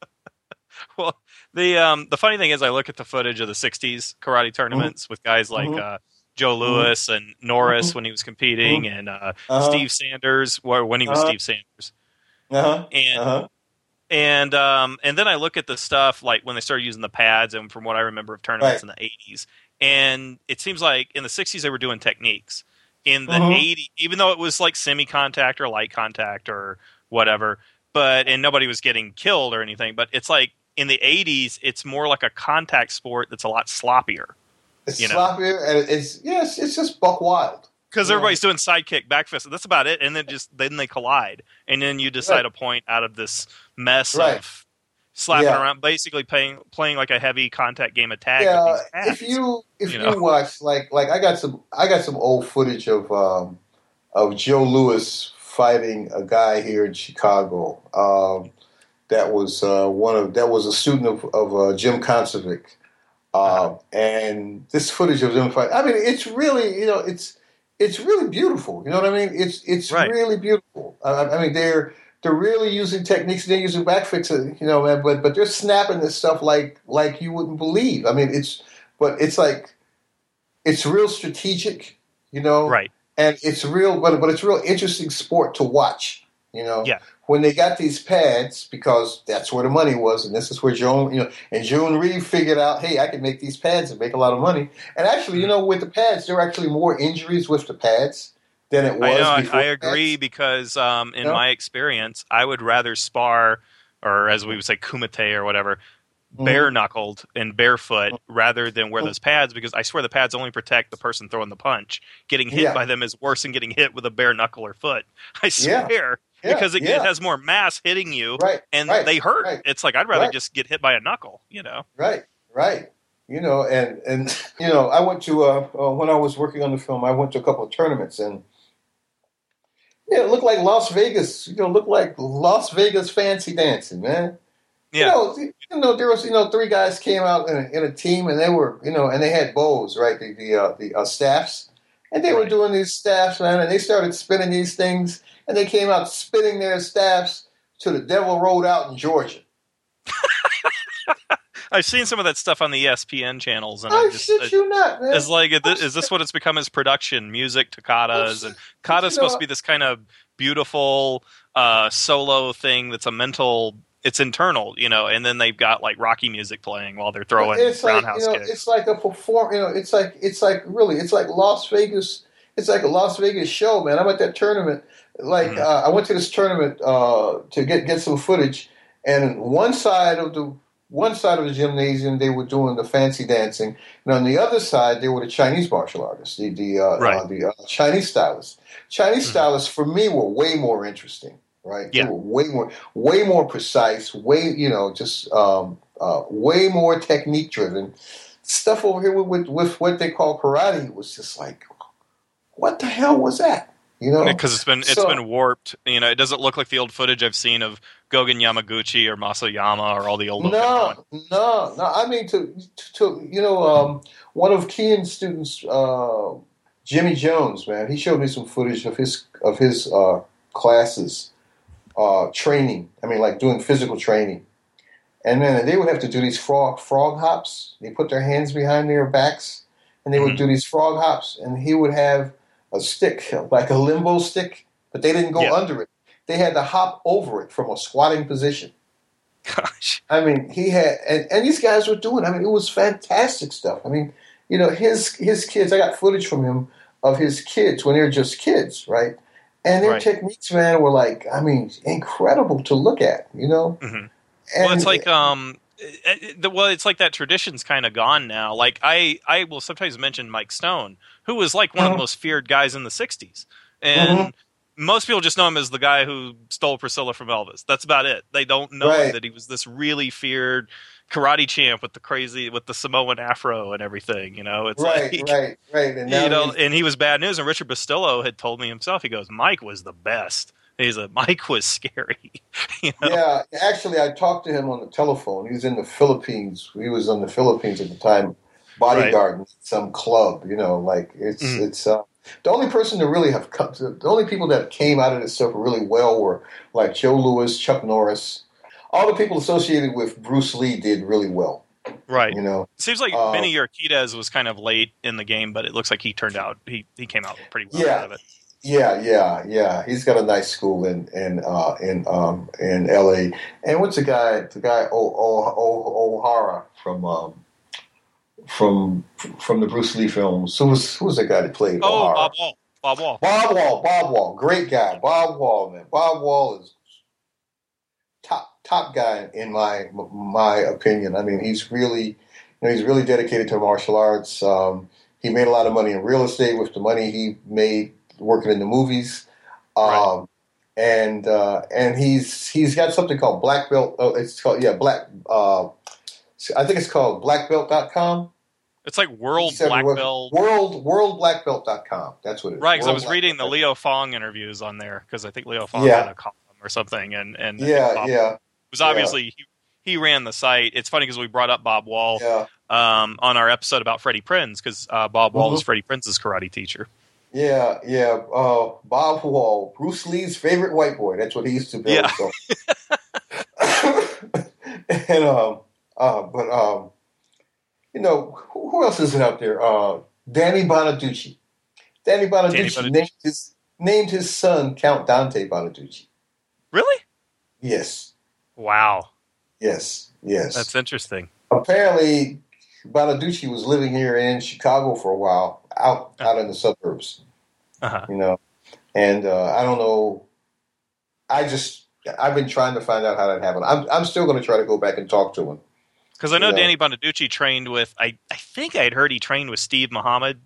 Well, the um, the funny thing is, I look at the footage of the sixties karate tournaments Mm-hmm. with guys like Mm-hmm. uh, Joe Mm-hmm. Louis and Norris when he was competing, Mm-hmm. and uh, Uh-huh. Steve Sanders or when he was Uh-huh. Steve Sanders, Uh-huh. and Uh-huh. and um, and then I look at the stuff like when they started using the pads, and from what I remember of tournaments Right. in the eighties, and it seems like in the sixties they were doing techniques. In the Mm-hmm. eighties, even though it was like semi-contact or light contact or whatever, but and nobody was getting killed or anything, but it's like in the eighties, it's more like a contact sport that's a lot sloppier, It's you know, sloppier and it's yes, it's just buck wild. because You know? everybody's doing sidekick, back fist. That's about it, and then just then they collide, and then you decide Right. a point out of this mess Right. of slapping Yeah. around, basically playing playing like a heavy contact game of tag Yeah, with these pads. if you if you you, know. watch like like I got some I got some old footage of um, of Joe Louis fighting a guy here in Chicago. Um, that was uh, one of that was a student of, of uh, Jim Konsovic. Uh, Uh-huh. And this footage of them fight. I mean, it's really you know it's it's really beautiful. You know what I mean? It's it's Right. really beautiful. I, I mean, they're they're really using techniques. They're using back fix, you know, man. But but they're snapping this stuff like like you wouldn't believe. I mean, it's but it's like it's real strategic, you know, Right. and it's real. But but it's real interesting sport to watch. You know, Yeah. when they got these pads because that's where the money was, and this is where Joan, you know, and Joan Reed figured out, hey, I can make these pads and make a lot of money. And actually, you know, with the pads, there are actually more injuries with the pads than it was I know. I, before. I agree because um, in No? my experience, I would rather spar, or as we would say, kumite or whatever, Mhm. bare knuckled and barefoot rather than wear those pads, because I swear the pads only protect the person throwing the punch. Getting hit Yeah. by them is worse than getting hit with a bare knuckle or foot. I Yeah. swear. Yeah, Because it, yeah. it has more mass hitting you, Right, and right, they hurt. right. It's like I'd rather Right. just get hit by a knuckle, you know. Right, right. You know, and and you know, I went to uh, uh, when I was working on the film, I went to a couple of tournaments, and yeah, it looked like Las Vegas. You know, looked like Las Vegas fancy dancing, man. Yeah. You know, you know, there was you know three guys came out in a, in a team, and they were you know, and they had bows, right? The the uh, the uh, staffs, and they were Right. doing these staffs, man, and they started spinning these things, and they came out spinning their staffs to the Devil Road out in Georgia. I've seen some of that stuff on the E S P N channels, and I I just shit it- you not, man. it's like, is this what it's become as production music to katas? And kata's supposed to be this kind of beautiful uh, solo thing that's a mental, it's internal, you know, and then they've got like Rocky music playing while they're throwing it's like roundhouse you know, kicks. it's like a perform. You know, it's like it's like really, it's like Las Vegas. It's like a Las Vegas show, man. I'm at that tournament. Like Mhm. uh, I went to this tournament uh, to get get some footage, and one side of the one side of the gymnasium they were doing the fancy dancing, and on the other side they were the Chinese martial artists, the the uh, Right. uh, the uh, Chinese stylists. Chinese Mhm. stylists for me were way more interesting, right? Yeah. They were way more way more precise, way you know just um, uh, way more technique driven. Stuff over here with, with with what they call karate was just like, what the hell was that? You know, Because it's been it's So- been warped, you know. It doesn't look like the old footage I've seen of Gogen Yamaguchi or Masayama or all the old. No, no, no. I mean, to, to, to you know, um, one of Kean's students, uh, Jimmy Jones, man, he showed me some footage of his of his uh, classes, uh, training. I mean, like doing physical training, and then they would have to do these frog frog hops. They put their hands behind their backs, and they would Mhm. do these frog hops, and he would have a stick, like a limbo stick, but they didn't go Yeah. under it. They had to hop over it from a squatting position. Gosh, I mean, he had, and, and these guys were doing. I mean, it was fantastic stuff. I mean, you know, his his kids. I got footage from him of his kids when they were just kids, right? And their Right. techniques, man, were like, I mean, incredible to look at. You know, Mhm. and, well, it's like um, it, it- the- well, it's like that tradition's kind of gone now. Like I, I will sometimes mention Mike Stone, who was like one of Mhm. the most feared guys in the sixties, and Mhm. most people just know him as the guy who stole Priscilla from Elvis. That's about it. They don't know Right. that he was this really feared karate champ with the crazy, with the Samoan afro and everything. You know, it's right, like. right, right. And now You know, he's- and he was bad news. And Richard Bustillo had told me himself. He goes, "Mike was the best." He's a Mike was scary. you know? yeah, actually, I talked to him on the telephone. He was in the Philippines. He was in the Philippines at the time, bodyguarding at some club. You know, like it's Mhm. it's uh, the only person to really have come. To, the only people that came out of this stuff really well were like Joe Louis, Chuck Norris. all the people associated with Bruce Lee did really well. Right. You know, seems like uh, Vinny Urquidez was kind of late in the game, but it looks like he turned out he he came out pretty well yeah, out of it. yeah, yeah, yeah. He's got a nice school in in uh, in um, in L A. And what's the guy? The guy o- o- o- O'Hara from um, from from the Bruce Lee films. Who was who was the guy that played Oh, O'Hara? Bob Wall. Bob Wall. Bob Wall. Bob Wall. Great guy. Bob Wall, man. Bob Wall is top top guy in my my opinion. I mean, he's really, you know, he's really dedicated to martial arts. Um, he made a lot of money in real estate with the money he made working in the movies, um, Right. and uh, and he's he's got something called Black Belt. Oh, it's called yeah Black. Uh, I think it's called black belt dot com. It's like World He said Black what- Belt. World world black belt dot com. That's what it is. Right, because I World was Black reading the Belt. Leo Fong interviews on there because I think Leo Fong Yeah. had a column or something, and and I think Yeah, Bob yeah, was obviously he, he ran the site. It's funny because we brought up Bob Wall yeah. um, on our episode about Freddie Prinze because uh, Bob Wall Mhm. is Freddie Prinze's karate teacher. Yeah, yeah. Uh, Bob Wall, Bruce Lee's favorite white boy. That's what he used to build. Yeah. So. and um, uh, but um, you know, who, who else is it out there? Uh, Danny Bonaducci. Danny Bonaducci, Danny Bonaducci. named his named his son Count Dante Bonaducci. Really? Yes, Wow, yes, yes. that's interesting. Apparently, Bonaducci was living here in Chicago for a while, out out in the suburbs. Uh-huh. You know, and uh, I don't know. I just I've been trying to find out how that happened. I'm I'm still going to try to go back and talk to him. Because I know Yeah. Danny Bonaducci trained with, I, I think I had heard he trained with Steve Muhammad,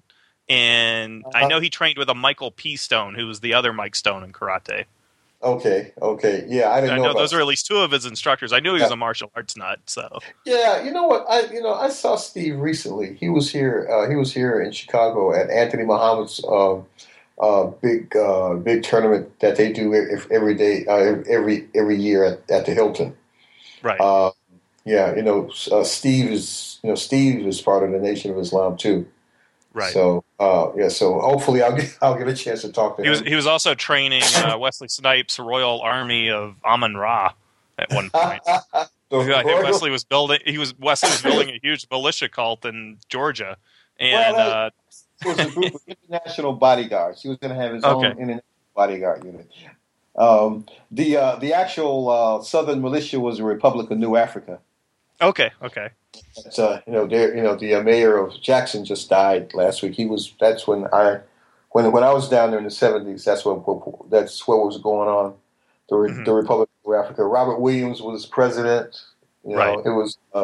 and I Uh-huh. know he trained with a Michael P. Stone, who was the other Mike Stone in karate. Okay, okay, yeah, I didn't I know, know about those are at least two of his instructors. I knew he was Yeah. a martial arts nut, so. Yeah, you know what? I you know I saw Steve recently. He was here. Uh, he was here in Chicago at Anthony Muhammad's uh, uh, big uh, big tournament that they do every, every day, uh, every every year at, at the Hilton. Right. Uh, yeah, you know, uh, Steve is you know Steve is part of the Nation of Islam too. right. So uh, yeah, so hopefully I'll get I'll get a chance to talk to He was him. he was also training uh, Wesley Snipes' Royal Army of Amun Ra at one point. The I think Royal- Wesley was building. He was Wesley was building a huge militia cult in Georgia, and Well, uh, It was a group of international bodyguards. He was going to have his Okay. own international bodyguard unit. Um, the uh, the actual uh, Southern Militia was the Republic of New Africa. okay, okay, That's, uh, you know, there, you know, the uh, mayor of Jackson just died last week. He was. That's when I, when when I was down there in the seventies. That's what, what that's what was going on. The Re- Mhm. the Republic of Africa. Robert Williams was president. You know, Right. it was. Uh,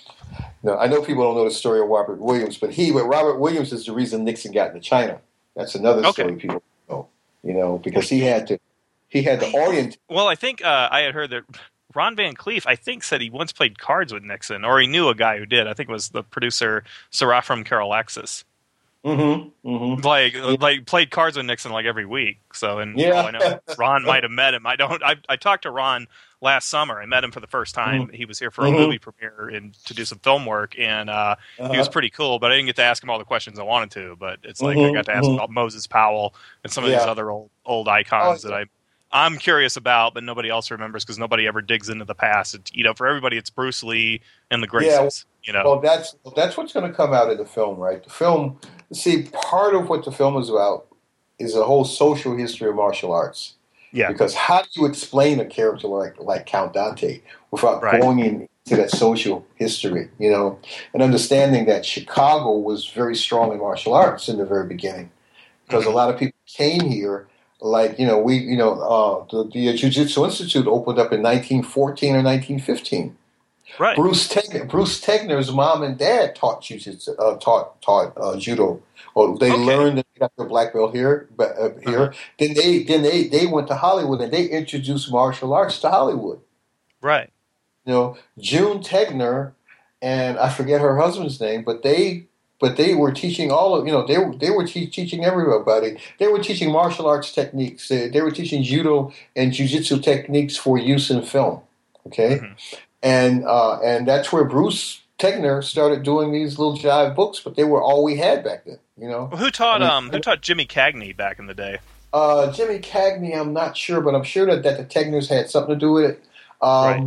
you know, I know people don't know the story of Robert Williams, but he, but Robert Williams is the reason Nixon got into China. That's another Okay. story people don't know. You know, because he had to, he had to orient. Well, I think uh, I had heard that Ron Van Cleef, I think, said he once played cards with Nixon, or he knew a guy who did. I think it was the producer Serafim Karalexis. Mm-hmm. Mm-hmm. Like, like played cards with Nixon like every week. So, and Yeah. all I know, Ron might have met him. I don't. I, I talked to Ron last summer. I met him for the first time. He was here for a Mhm. movie premiere and to do some film work, and uh, he was pretty cool. But I didn't get to ask him all the questions I wanted to. But it's like I Mhm, got to ask him mhm. about Moses Powell and some of these Yeah. other old old icons Oh, that I. I'm curious about, but nobody else remembers because nobody ever digs into the past. It's, you know, for everybody, it's Bruce Lee and the Gracies. You know, Well, that's that's what's going to come out of the film, right? The film. See, part of what the film is about is a whole social history of martial arts. yeah, Because how do you explain a character like like Count Dante without Right. going into that social history, you know, and understanding that Chicago was very strong in martial arts in the very beginning, because Mhm. a lot of people came here, like you know, we you know, uh, the, the Jiu-Jitsu Institute opened up in nineteen fourteen or nineteen fifteen. right. Bruce Tegner, Bruce Tegner's mom and dad taught jiu-jitsu, uh, taught taught uh, judo. Or they Okay. learned and they got their black belt here, but uh, here. Uh-huh. Then they then they they went to Hollywood and they introduced martial arts to Hollywood. Right. You know, June Tegner and I forget her husband's name, but they but they were teaching all of you know they were they were te- teaching everybody. They were teaching martial arts techniques. They, they were teaching judo and jiu-jitsu techniques for use in film. Okay. Mhm. And uh, and that's where Bruce Tegner started doing these little jive books, but they were all we had back then, you know. Well, who taught I mean, um who taught Jimmy Cagney back in the day? Uh, Jimmy Cagney, I'm not sure, but I'm sure that, that the Tegners had something to do with it. Um, Right.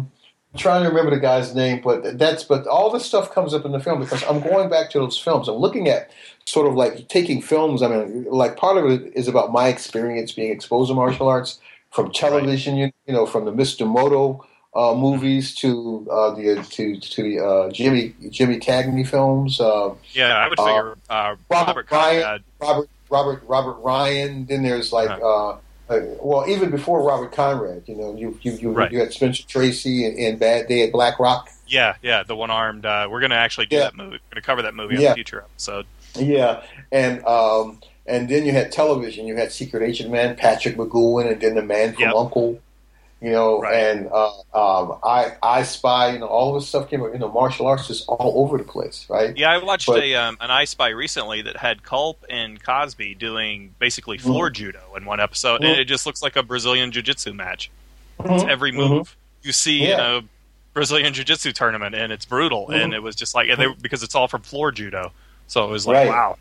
I'm trying to remember the guy's name, but that's but all this stuff comes up in the film because I'm going back to those films. I'm looking at sort of like taking films. I mean, like part of it is about my experience being exposed to martial arts from television. Right. You, you know, from the Mister Moto uh, movies to uh, the to to the uh, Jimmy Jimmy Cagney films. Uh, yeah, I would figure uh, uh, Robert, Robert Ryan, Robert Robert Robert Ryan. Then there's like. Uh-huh. Uh, Uh, well, even before Robert Conrad, you know, you you you, right. you had Spencer Tracy and, and Bad Day at Black Rock. Yeah, yeah, the one-armed. Uh, we're going to actually do yeah. that movie. We're going to cover that movie yeah. on a future episode. Yeah, and um, and then you had television. You had Secret Agent Man, Patrick McGowan, and then the Man from yep. Uncle. You know, right. and uh, um, I I Spy. You know, all of this stuff came. You know, martial arts just all over the place, right? Yeah, I watched but, a um, an I Spy recently that had Culp and Cosby doing basically floor mm-hmm. judo in one episode, mm-hmm. and it just looks like a Brazilian jiu-jitsu match. Mm-hmm. It's every move mm-hmm. you see yeah. in a Brazilian jiu-jitsu tournament, and it's brutal. Mm-hmm. And it was just like and they, because it's all from floor judo, so it was like right. wow.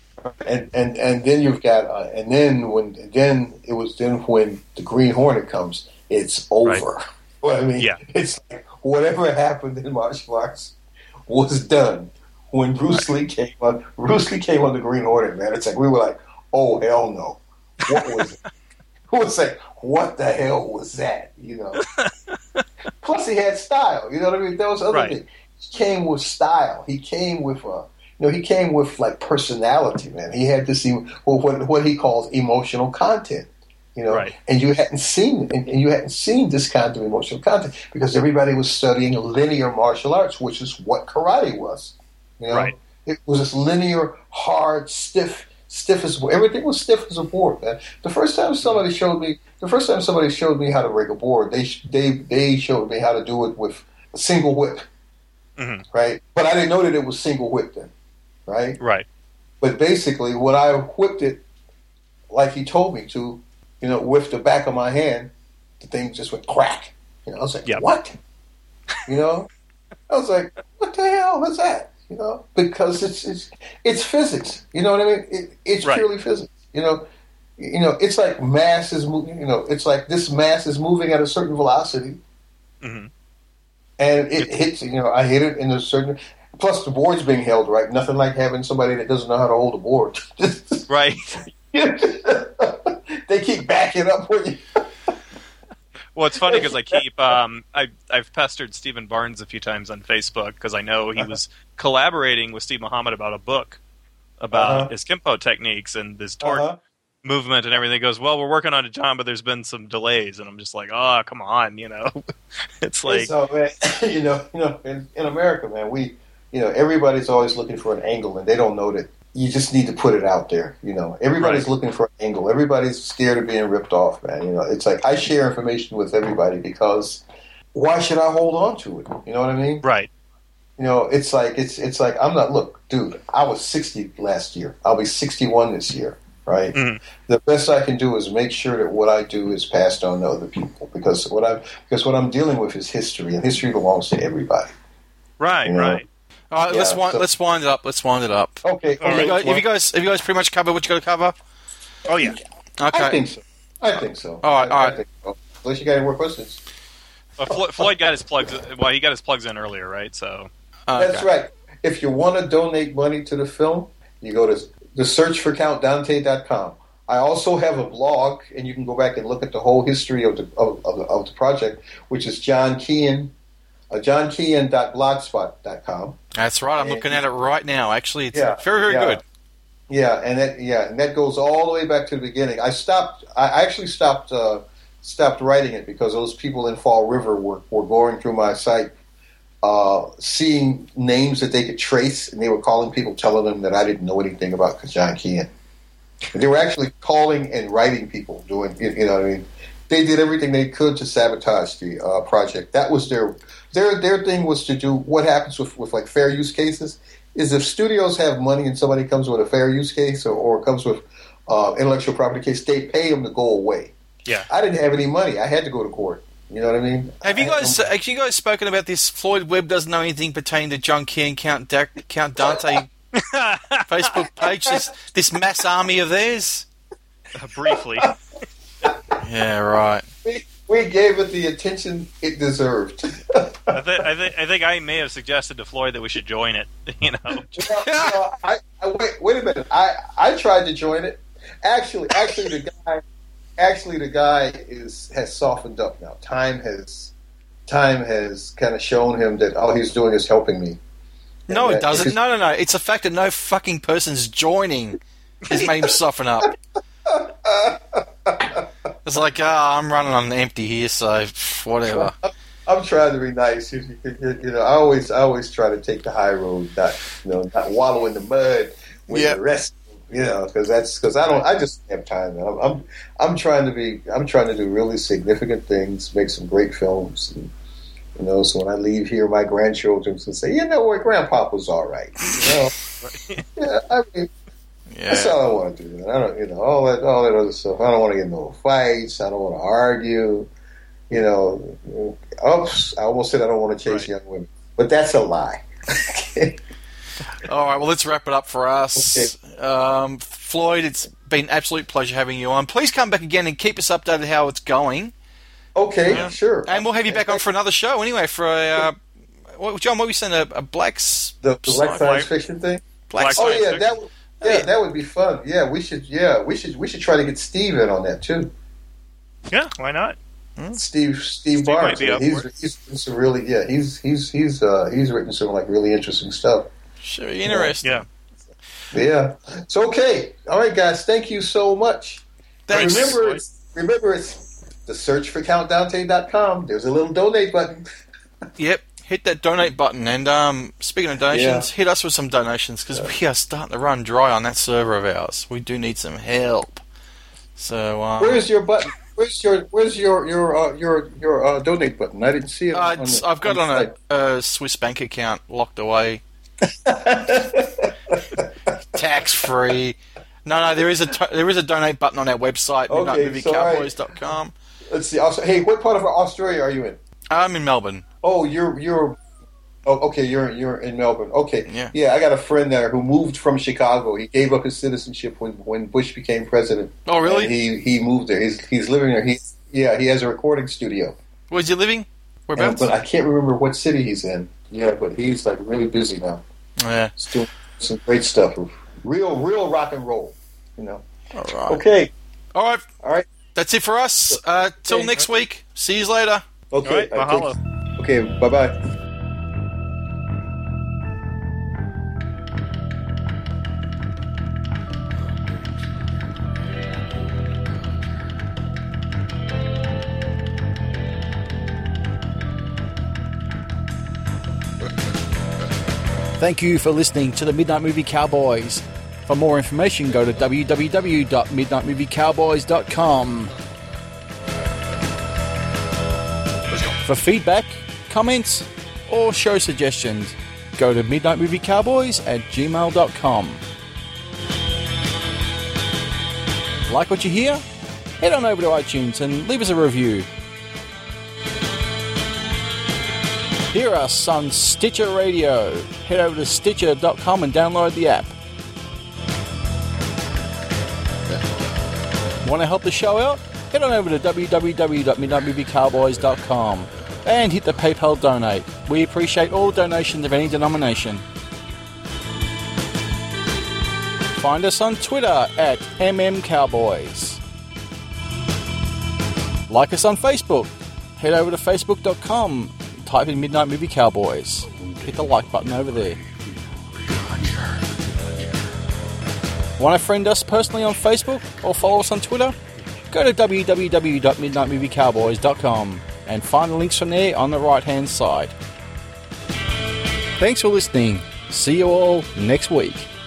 And and and then you've got uh, and then when then it was then when the Green Hornet comes. It's over. Right. Well, I mean, yeah. it's like whatever happened in martial arts was done when Bruce right. Lee came on. Bruce Lee came on the Green Hornet, man. It's like we were like, oh hell no, what was it? Who was like, what the hell was that? You know. Plus, he had style. You know what I mean? There was other right. things. He came with style. He came with uh, you know, he came with like personality, man. He had this well, what what he calls emotional content. You know, right. and you hadn't seen and, and you hadn't seen this kind of emotional content because everybody was studying linear martial arts, which is what karate was. You know, right. It was this linear, hard, stiff, stiff as everything was stiff as a board. Man, the first time somebody showed me, the first time somebody showed me how to rig a board, they they they showed me how to do it with a single whip, mm-hmm. right? But I didn't know that it was single whip then, right? Right. But basically, when I whipped it like he told me to. You know, with the back of my hand, the thing just went crack. You know, I was like, yep. what? You know? I was like, what the hell was that? You know? Because it's it's it's physics. You know what I mean? It, it's right. purely physics. You know? You know, it's like mass is moving, you know, it's like this mass is moving at a certain velocity. Mm-hmm. And it hits, you know, I hit it in a certain plus the board's being held right. Nothing like having somebody that doesn't know how to hold a board. Right. They keep backing up with you. Well, it's funny because I keep um, I I've pestered Stephen Barnes a few times on Facebook because I know he was collaborating with Steve Muhammad about a book about uh-huh. his Kempo techniques and his torque uh-huh. movement and everything. He goes, well, we're working on it, John, but there's been some delays, and I'm just like, oh, come on, you know. It's like so, man, you know, you know, in, in America, man, we, you know, everybody's always looking for an angle, and they don't know that. You just need to put it out there, you know. Everybody's right. looking for an angle. Everybody's scared of being ripped off, man. You know, it's like I share information with everybody because why should I hold on to it? You know what I mean? Right. You know, it's like it's it's like I'm not. Look, dude, I was sixty last year. I'll be sixty-one this year. Right. Mm-hmm. The best I can do is make sure that what I do is passed on to other people because what I because what I'm dealing with is history, and history belongs to everybody. Right. You know? Right. All right, yeah, let's wind, so, let's wind it up. Let's wind it up. Okay. Have, okay you guys, have you guys have you guys pretty much covered what you got to cover? Oh yeah. Okay. I think so. I think so. All right. I, all I right. think so. Unless you got any more questions. Well, Floyd, Floyd got his plugs. Well, he got his plugs in earlier, right? So Okay. That's right. If you want to donate money to the film, you go to the search for count dante dot com. I also have a blog, and you can go back and look at the whole history of the of, of, the, of the project, which is John Kean, uh, john kean dot blogspot dot com. That's right. I'm and, looking at it right now. Actually, it's yeah, very, very yeah. good. Yeah, and that yeah, and that goes all the way back to the beginning. I stopped. I actually stopped uh, stopped writing it because those people in Fall River were, were going through my site, uh, seeing names that they could trace, and they were calling people, telling them that I didn't know anything about John Kean. They were actually calling and writing people, doing you know what I mean. They did everything they could to sabotage the uh, project. That was their their their thing was to do what happens with, with like fair use cases. Is if studios have money and somebody comes with a fair use case or, or comes with uh, intellectual property case, they pay them to go away. Yeah, I didn't have any money. I had to go to court. You know what I mean? Have you I, guys have you guys spoken about this? Floyd Webb doesn't know anything pertaining to John Kean, Count da- Count Dante Facebook page. This, this mass army of theirs. Uh, briefly. Yeah, right. We, we gave it the attention it deserved. I, th- I, th- I think I may have suggested to Floyd that we should join it. You know, Well, well, I, I, wait, wait a minute. I, I tried to join it. Actually, actually, the guy, actually, the guy is has softened up now. Time has, time has kind of shown him that all he's doing is helping me. No, And it that- doesn't. No, no, no. It's the fact that no fucking person's joining has made him soften up. It's like, ah, oh, I'm running on empty here, so whatever. I'm trying to be nice. You, you, you know, I always, I always try to take the high road, not, you know, not wallow in the mud with Yep. the rest. You know, because that's because I don't. I just don't have time. I'm, I'm, I'm trying to be. I'm trying to do really significant things, make some great films. And, you know, so when I leave here, my grandchildren can say, "You know what, Grandpa was all right." You know, yeah. I mean, Yeah. that's all I want to do. I don't, you know, all that, all that other stuff. I don't want to get in no fights. I don't want to argue. You know, oops, I almost said I don't want to chase Right. young women, but that's a lie. All right, well, let's wrap it up for us. Um, Floyd, it's been an absolute pleasure having you on. Please come back again and keep us updated how it's going. Okay, Yeah. sure. And we'll have you back on for another show anyway. For a, uh, what, John, what we send a, a black's the, the black sci- science fiction thing. black Black sci- Oh science yeah, fiction. that would, yeah, yeah. that would be fun. Yeah, we should. Yeah, we should. We should try to get Steve in on that too. yeah, why not? Steve Steve, Steve Barnes. might be up he's for it. he's written some really yeah. He's he's he's uh he's written some like really interesting stuff. Sure, interesting. Yeah, Yeah. So okay, all right, guys. Thank you so much. Thanks. Remember, it's, remember, it's the search for count dante dot com. There's a little donate button. Yep, hit that donate button. And um, speaking of donations, Yeah. hit us with some donations because we are starting to run dry on that server of ours. We do need some help. So, um, Where's your button? Where's your Where's your your uh, your your uh, donate button? I didn't see it. uh, on it's, the- I've got on on the a, a Swiss bank account locked away, tax free. No, no, there is a to- there is a donate button on our website, Okay, midnight movie so I- cowboys dot com. Let's see. Also, hey, what part of Australia are you in? I'm in Melbourne. Oh, you're you're. Oh, okay. You're you're in Melbourne. Okay. Yeah. Yeah, I got a friend there who moved from Chicago. He gave up his citizenship when, when Bush became president. Oh, really? And he he moved there. He's he's living there. He yeah. He has a recording studio. Where's he living? And, Whereabouts? but I can't remember what city he's in. Yeah, but he's like really busy now. Yeah. He's doing some great stuff. Real real rock and roll. You know. All right. Okay. All right. All right. That's it for us. Uh, till Okay. next week. See you later. Okay. all right, I think- mahalo. Okay. Bye bye. Thank you for listening to the Midnight Movie Cowboys. For more information, go to w w w dot midnight movie cowboys dot com. For feedback, comments, or show suggestions, go to midnight movie cowboys at gmail dot com. Like what you hear? Head on over to iTunes and leave us a review. Hear us on Stitcher Radio. Head over to stitcher dot com and download the app. Want to help the show out? Head on over to w w w dot midnight movie cowboys dot com and hit the PayPal donate. We appreciate all donations of any denomination. Find us on Twitter at M M Cowboys. Like us on Facebook. Head over to facebook dot com. Type in Midnight Movie Cowboys. Hit the like button over there. Want to friend us personally on Facebook or follow us on Twitter? Go to w w w dot midnight movie cowboys dot com and find the links from there on the right hand side. Thanks for listening. See you all next week.